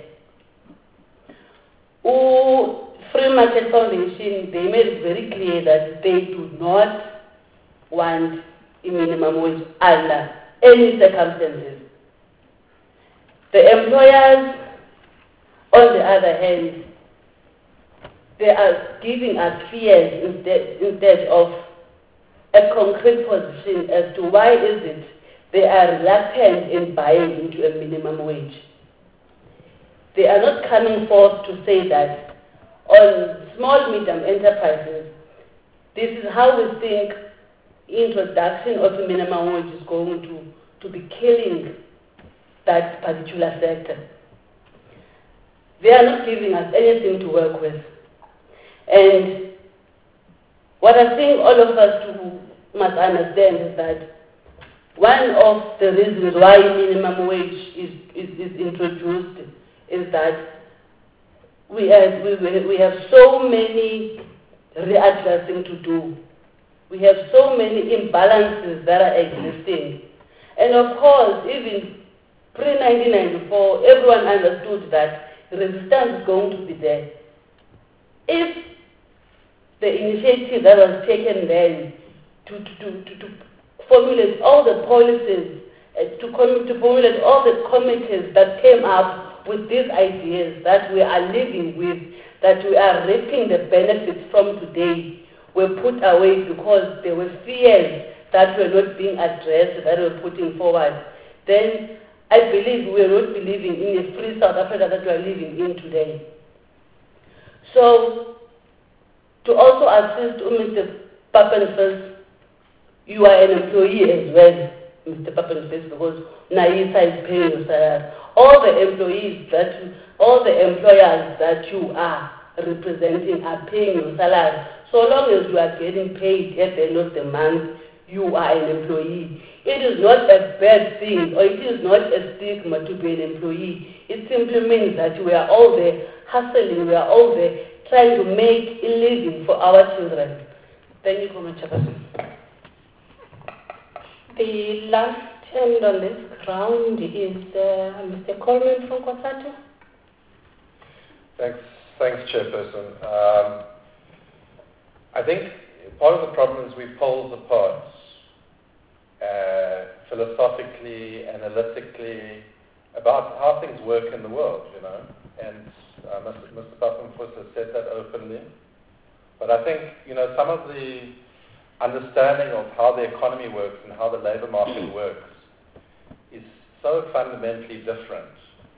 Oh, Free Market Foundation, they made it very clear that they do not want a minimum wage under any circumstances. The employers, on the other hand, they are giving us fears instead, instead of a concrete position as to why is it they are reluctant in buying into a minimum wage. They are not coming forth to say that on small, medium enterprises, this is how we think introduction of a minimum wage is going to, to be killing that particular sector. They are not giving us anything to work with. And what I think all of us must understand is that one of the reasons why minimum wage is, is, is introduced is that we have, we, we have so many readdressing to do. We have so many imbalances that are existing. And of course, even pre nineteen ninety-four, everyone understood that resistance is going to be there. If the initiative that was taken then to, to, to, to formulate all the policies, uh, to, com- to formulate all the committees that came up with these ideas that we are living with, that we are reaping the benefits from today, were put away because there were fears that were not being addressed, that were putting forward. Then I believe we are not living in a free South Africa that we are living in today. So, to also assist Mister Pappenfels, you are an employee as well, Mister Pappenfels, because NAISA is paying your salary. All the employees that, you, all the employers that you are representing are paying your salary. So long as you are getting paid at the end of the month, you are an employee. It is not a bad thing, or it is not a stigma to be an employee. It simply means that we are all there hustling, we are all there trying to make a living for our children. Thank you, Komachapasi. The last hand on this ground is uh, Mister Coleman from Kwasatu. Thanks, thanks, Chairperson. Um, I think part of the problem is we poles apart uh, philosophically, analytically, about how things work in the world, you know. And uh, Mister Pappenfels has said that openly. But I think, you know, some of the understanding of how the economy works and how the labor market works is so fundamentally different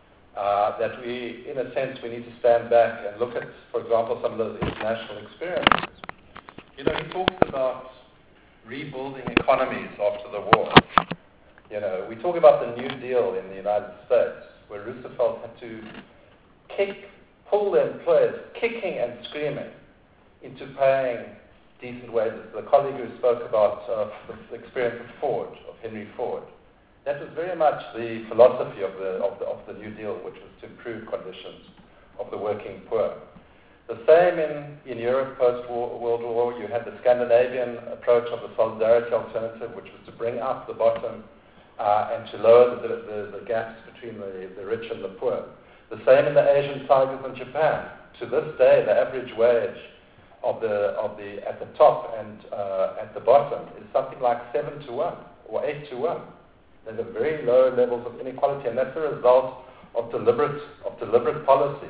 uh, that we, in a sense, we need to stand back and look at, for example, some of those international experiences. You know, he talks about rebuilding economies after the war. You know, we talk about the New Deal in the United States, where Roosevelt had to kick, pull the employers kicking and screaming into paying decent wages. The colleague who spoke about uh, the experience of Ford, of Henry Ford, that was very much the philosophy of the, of the, of the New Deal, which was to improve conditions of the working poor. The same in, in Europe post-World War. You had the Scandinavian approach of the solidarity alternative, which was to bring up the bottom uh, and to lower the, the, the gaps between the, the rich and the poor. The same in the Asian tigers in Japan. To this day, the average wage of the, of the, at the top and uh, at the bottom is something like seven to one or eight to one. There's a very low levels of inequality, and that's a result of deliberate, of deliberate policies.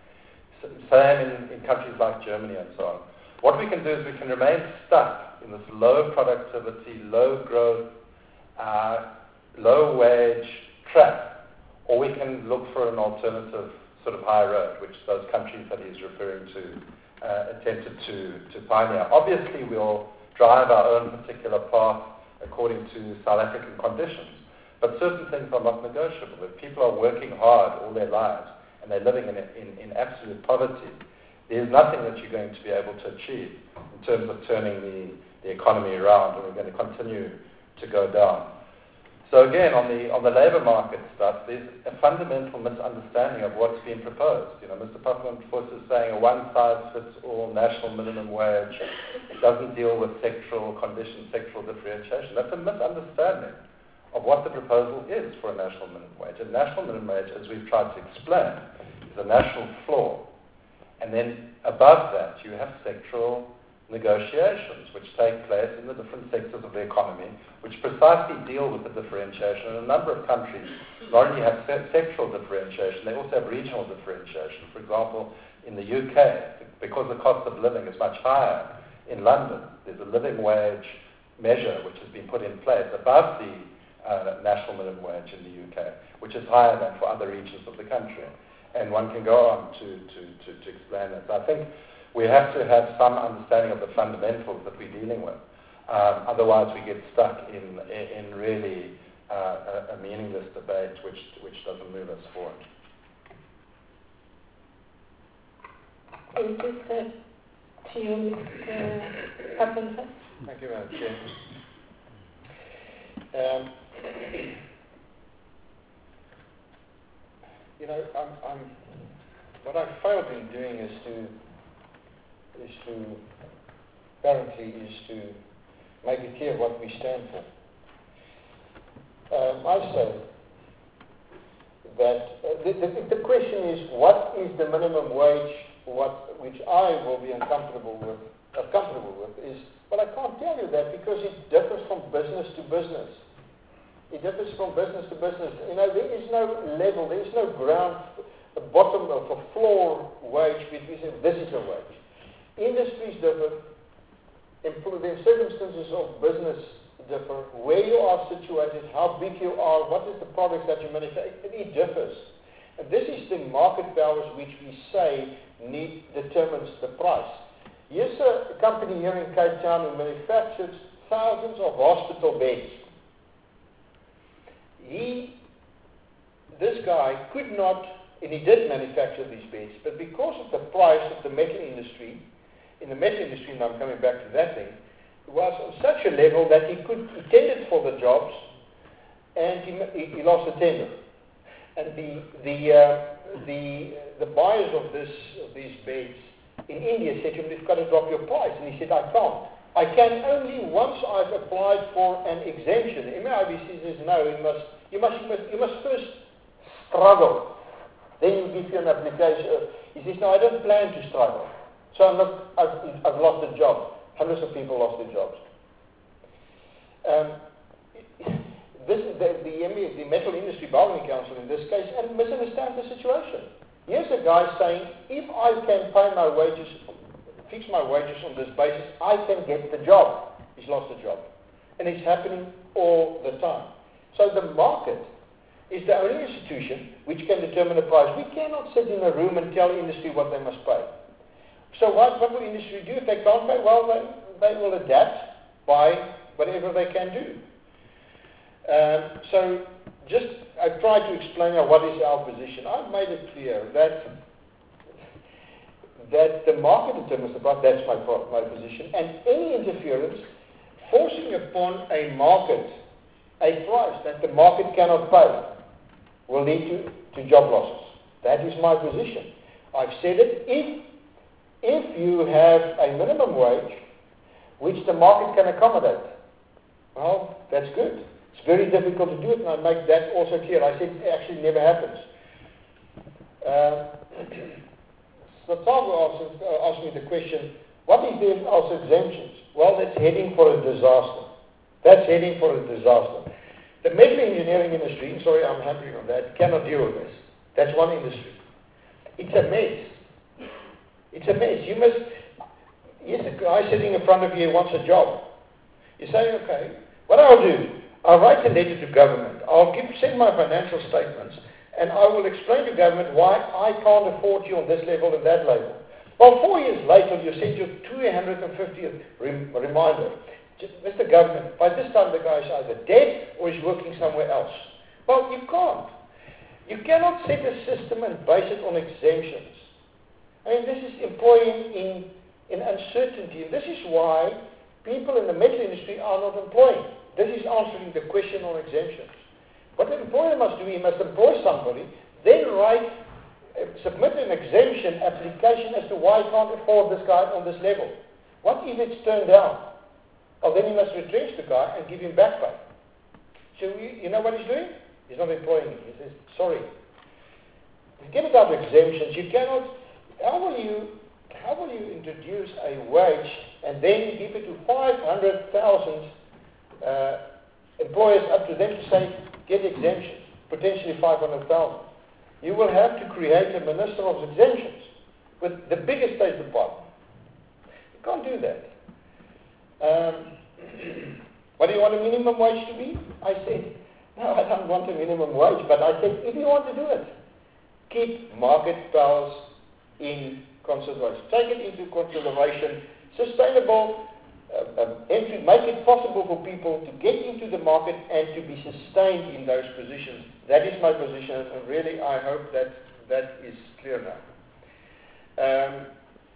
Same in, in countries like Germany and so on. What we can do is we can remain stuck in this low productivity, low growth, uh, low wage trap, or we can look for an alternative sort of high road, which those countries that he's referring to uh, attempted to, to pioneer. Obviously, we'll drive our own particular path according to South African conditions, but certain things are not negotiable. If people are working hard all their lives, and they're living in, in, in absolute poverty, there's nothing that you're going to be able to achieve in terms of turning the, the economy around, and we're going to continue to go down. So again, on the on the labour market stuff, there's a fundamental misunderstanding of what's being proposed. You know, Mister Pappenfels is saying a one-size-fits-all national minimum wage doesn't deal with sexual conditions, sexual differentiation. That's a misunderstanding of what the proposal is for a national minimum wage. A national minimum wage, as we've tried to explain, is a national floor. And then above that, you have sectoral negotiations, which take place in the different sectors of the economy, which precisely deal with the differentiation. And a number of countries not only have se- sectoral differentiation, they also have regional differentiation. For example, in the U K, because the cost of living is much higher in London, there's a living wage measure which has been put in place above the Uh, national minimum wage in the U K, which is higher than for other regions of the country. And one can go on to, to, to, to explain that. So I think we have to have some understanding of the fundamentals that we're dealing with. Um, otherwise we get stuck in, in, in really uh, a, a meaningless debate which, which doesn't move us forward. Thank you, sir. To you, Mister Pappenfels. Thank you, Madam Chair. Um, you know, I'm, I'm, what I've failed in doing is to, is to, apparently, is to make it clear what we stand for. Um, I say that uh, the, the, the question is, what is the minimum wage? What, which I will be uncomfortable with, uncomfortable with, is. But I can't tell you that because it differs from business to business. It differs from business to business. You know, there is no level, there is no ground, a bottom of a floor wage between this is a wage. Industries differ, the circumstances of business differ, where you are situated, how big you are, what is the products that you manufacture, it differs. And this is the market powers which we say need determines the price. Here's a company here in Cape Town who manufactures thousands of hospital beds. He, this guy could not, and he did manufacture these beds, but because of the price of the metal industry, in the metal industry, and I'm coming back to that thing, it was on such a level that he could, he tendered for the jobs, and he, he, he lost the tender. And the, the, uh, the, the buyers of, this, of these beds in India said to him, you've got to drop your price. And he said, I can't. I can only once I've applied for an exemption. M A I B C says, no, you must, you must, you must, you must first struggle. Then you give you an application. He says, no, I don't plan to struggle. So I'm not, I've, I've lost a job. Hundreds of people lost their jobs. Um, this, the, the, the Metal Industry Bargaining Council in this case and misunderstands the situation. Here's a guy saying, if I can pay my wages, fix my wages on this basis, I can get the job. He's lost the job. And it's happening all the time. So the market is the only institution which can determine the price. We cannot sit in a room and tell industry what they must pay. So what, what will industry do? If they can't pay, well, they, they will adapt by whatever they can do. Um, so just, I've tried to explain now what is our position. I've made it clear that that the market determines the price. That's my, my position. And any interference forcing upon a market a price that the market cannot pay will lead to, to job losses. That is my position. I've said it. If, if you have a minimum wage which the market can accommodate, well, that's good. It's very difficult to do it, and I make that also clear. I said it actually never happens. Uh, so Tago asked, uh, asked me the question, what if there's also exemptions? Well, that's heading for a disaster. That's heading for a disaster. The metal engineering industry, sorry I'm hammering on that, cannot deal with this. That's one industry. It's a mess. It's a mess. You must, yes, a guy sitting in front of you wants a job. You say, okay, what I'll do, I'll write a letter to government. I'll give, send my financial statements, and I will explain to government why I can't afford you on this level and that level. Well, four years later, you send your two hundred fiftieth rem- reminder. Mister Government, by this time the guy is either dead or is working somewhere else. Well, you can't. You cannot set a system and base it on exemptions. I mean, this is employing in, in uncertainty. And this is why people in the metal industry are not employing. This is answering the question on exemptions. What the employer must do, he must employ somebody, then write, uh, submit an exemption application as to why he can't afford this guy on this level. What if it's turned down? Well, then he must retrench the guy and give him back pay. So you, you know what he's doing? He's not employing him. He says, sorry. Forget about exemptions. You cannot, how will you, how will you introduce a wage and then give it to five hundred thousand uh, employers, up to them to say, get exemptions, potentially five hundred thousand. You will have to create a minister of exemptions with the biggest State Department. You can't do that. Um, what do you want a minimum wage to be? I said, no, I don't want a minimum wage, but I said, if you want to do it, keep market powers in consideration. Take it into consideration. Sustainable uh, uh, entry, make it possible for people to get into the market and to be sustained in those positions. That is my position, and really I hope that that is clear now. Um,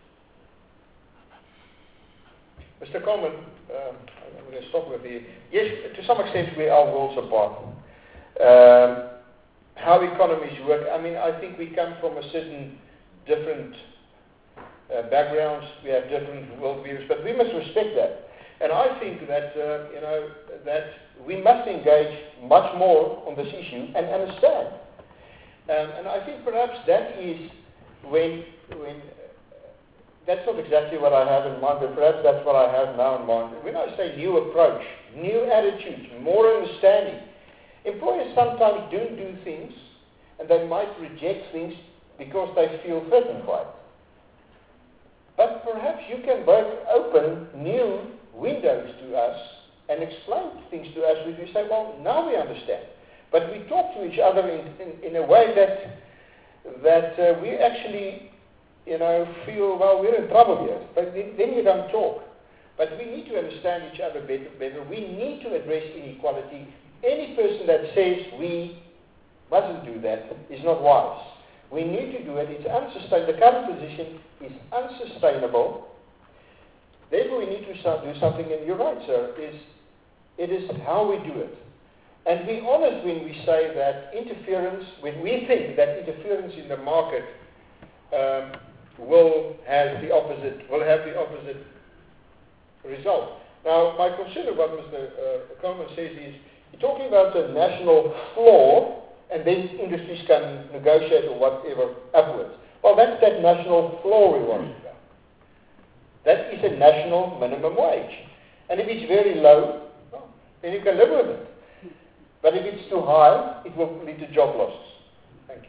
Mister Coleman, uh, I'm going to stop with you. Yes, to some extent we are worlds apart. Um, how economies work, I mean, I think we come from a certain different uh, backgrounds, we have different worldviews, but we must respect that. And I think that, uh, you know, that we must engage much more on this issue and understand. Um, and I think perhaps that is when, when that's not exactly what I have in mind, but perhaps that's what I have now in mind. When I say new approach, new attitudes, more understanding, employers sometimes don't do things, and they might reject things because they feel threatened by it. But perhaps you can break open new windows to us and explain things to us where we say, well, now we understand. But we talk to each other in, in, in a way that that uh, we actually, you know, feel, well, we're in trouble here. But then you don't talk. But we need to understand each other better. better. We need to address inequality. Any person that says we mustn't do that is not wise. We need to do it. It's unsustainable. The current position is unsustainable. Therefore, we need to start, do something. And you're right, sir. Is it is how we do it. And be honest when we say that interference, when we think that interference in the market um, will have the opposite, will have the opposite result. Now, my concern about Mister Uh, Coleman says is, you're talking about a national floor, and then industries can negotiate or whatever upwards. Well, that's that national floor we want to go. That is a national minimum wage. And if it's very low, well, then you can live with it. But if it's too high, it will lead to job losses. Thank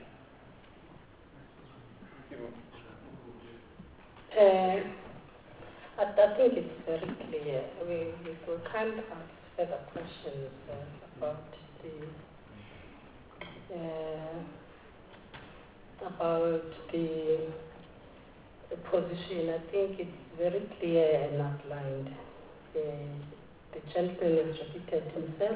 you. Uh, I, I think it's very clear. We, we will kind of ask further questions uh, about the uh, about the, the position. I think it's very clear and outlined. Uh, the gentleman has repeated himself.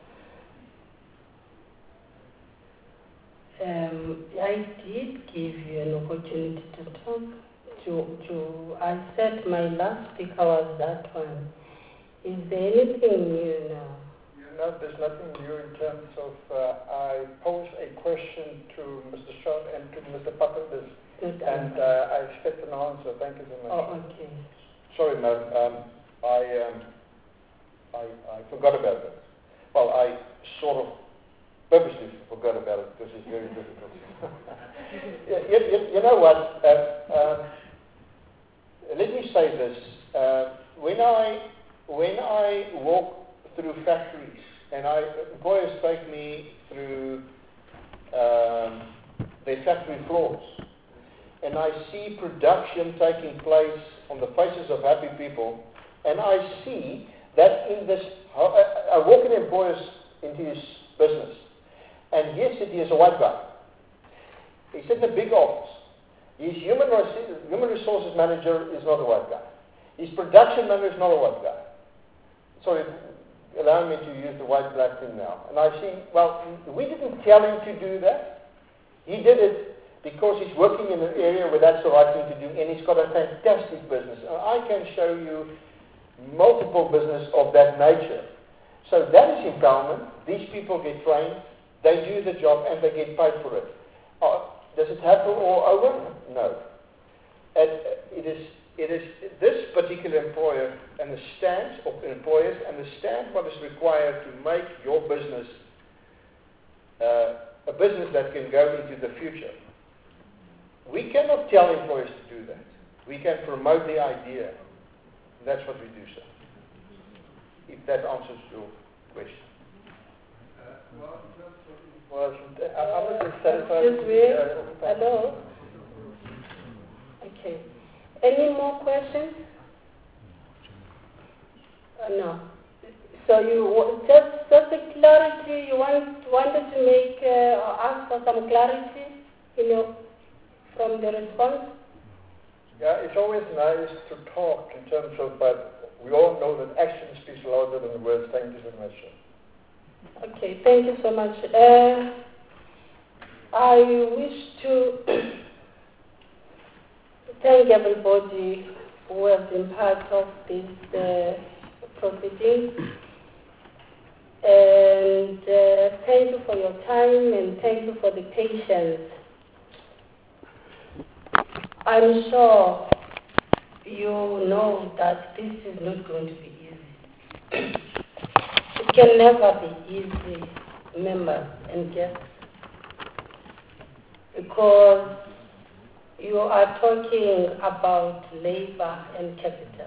Um, I did give you an opportunity to talk. To, to, I said my last speaker was that one. Is there anything new now? No, there's nothing new in terms of, uh, I posed a question to Mister Shaw and to Mister Papendiss, and uh, I expect an answer. Thank you so much. Oh, okay. Sorry, no, um, I, um, I, I forgot about that. Well, I sort of purposely forgot about it because it's very difficult. you, you, you know what? Uh, uh, let me say this. Uh, when I when I walk through factories and I employers take me through um, their factory floors, and I see production taking place on the faces of happy people, and I see that in this, I walk in employers into his business, and yes, it is a white guy. He's in a big office. His human, res- human resources manager is not a white guy. His production manager is not a white guy. Sorry, allow me to use the white-black thing now. And I see, well, we didn't tell him to do that. He did it because he's working in an area where that's the right thing to do, and he's got a fantastic business. And I can show you multiple business of that nature. So that is empowerment. These people get trained, they do the job, and they get paid for it. Uh, does it happen all over? No. And it is, it is this particular employer and the stance of the employers understand what is required to make your business uh, a business that can go into the future. We cannot tell employers to do that. We can promote the idea. And that's what we do, sir. If that answers your question. Uh, well, well, I was satisfied. Excuse me. Hello. Okay. Any more questions? Uh, no. So you just just a clarity. You want wanted to make uh, or ask for some clarity, you know, from the response. Yeah, it's always nice to talk in terms of, but we all know that action speaks louder than words. Thank you so much, sir. Okay, thank you so much. Uh, I wish to thank everybody who has been part of this uh, proceeding. And uh, thank you for your time and thank you for the patience. I'm sure you know that this is not going to be easy. It can never be easy, members and guests, because you are talking about labor and capital.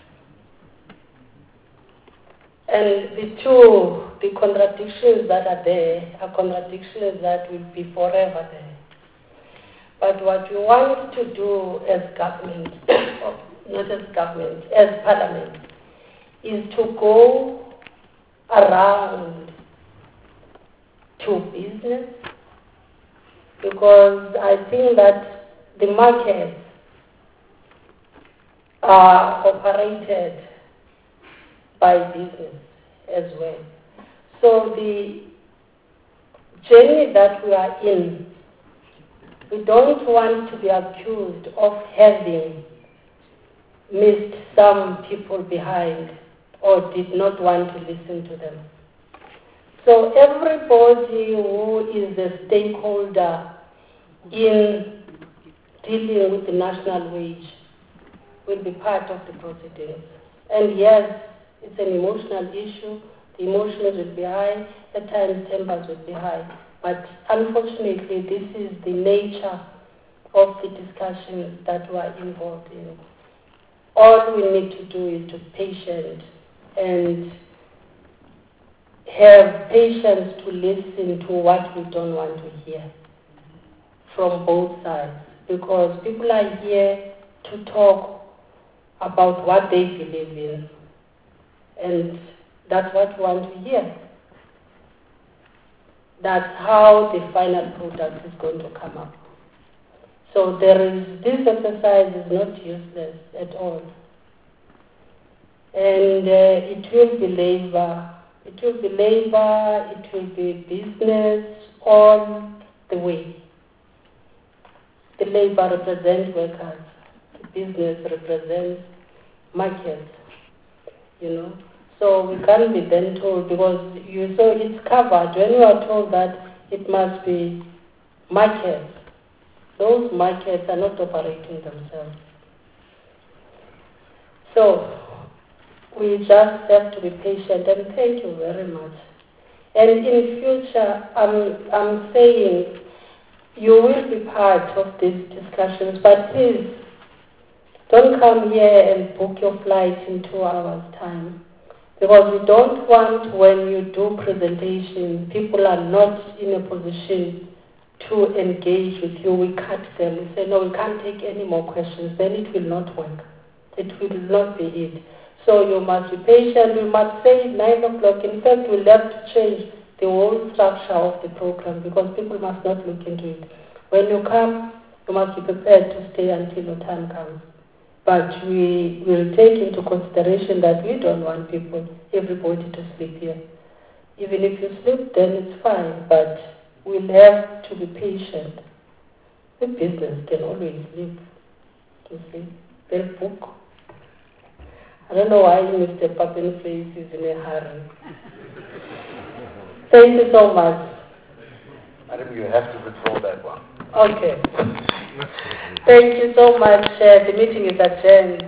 And the two, the contradictions that are there are contradictions that will be forever there. But what we want to do as government, not as government, as parliament, is to go around to business, because I think that the markets are operated by business as well. So the journey that we are in, we don't want to be accused of having missed some people behind or did not want to listen to them. So everybody who is a stakeholder in dealing with the national wage will be part of the proceedings. And yes, it's an emotional issue. The emotions will be high, at times tempers will be high. But unfortunately, this is the nature of the discussions that we are involved in. All we need to do is to be patient and have patience to listen to what we don't want to hear from both sides, because people are here to talk about what they believe in, and that's what we want to hear. That's how the final product is going to come up. So there is, this exercise is not useless at all. And uh, it will be labor. It will be labor, it will be business all the way. The labor represents workers. The business represents markets, you know. So we can't be then told, because you saw it's covered. When you are told that it must be markets, those markets are not operating themselves. So we just have to be patient, and thank you very much. And in future, I'm, I'm saying you will be part of these discussions, but please don't come here and book your flight in two hours' time. Because we don't want, when you do presentation, people are not in a position to engage with you. We cut them. We say, no, we can't take any more questions. Then it will not work. It will not be it. So you must be patient. We must say nine o'clock. In fact, we'll have to change the whole structure of the program, because people must not look into it. When you come, you must be prepared to stay until your time comes. But we will take into consideration that we don't want people, everybody to sleep here. Even if you sleep, then it's fine, but we'll have to be patient. The business can always sleep, you see. They'll book. I don't know why Mister Papen's face is in a hurry. Thank you so much. Madam, you have to withdraw that one. Okay. Thank you so much. Uh, the meeting is adjourned.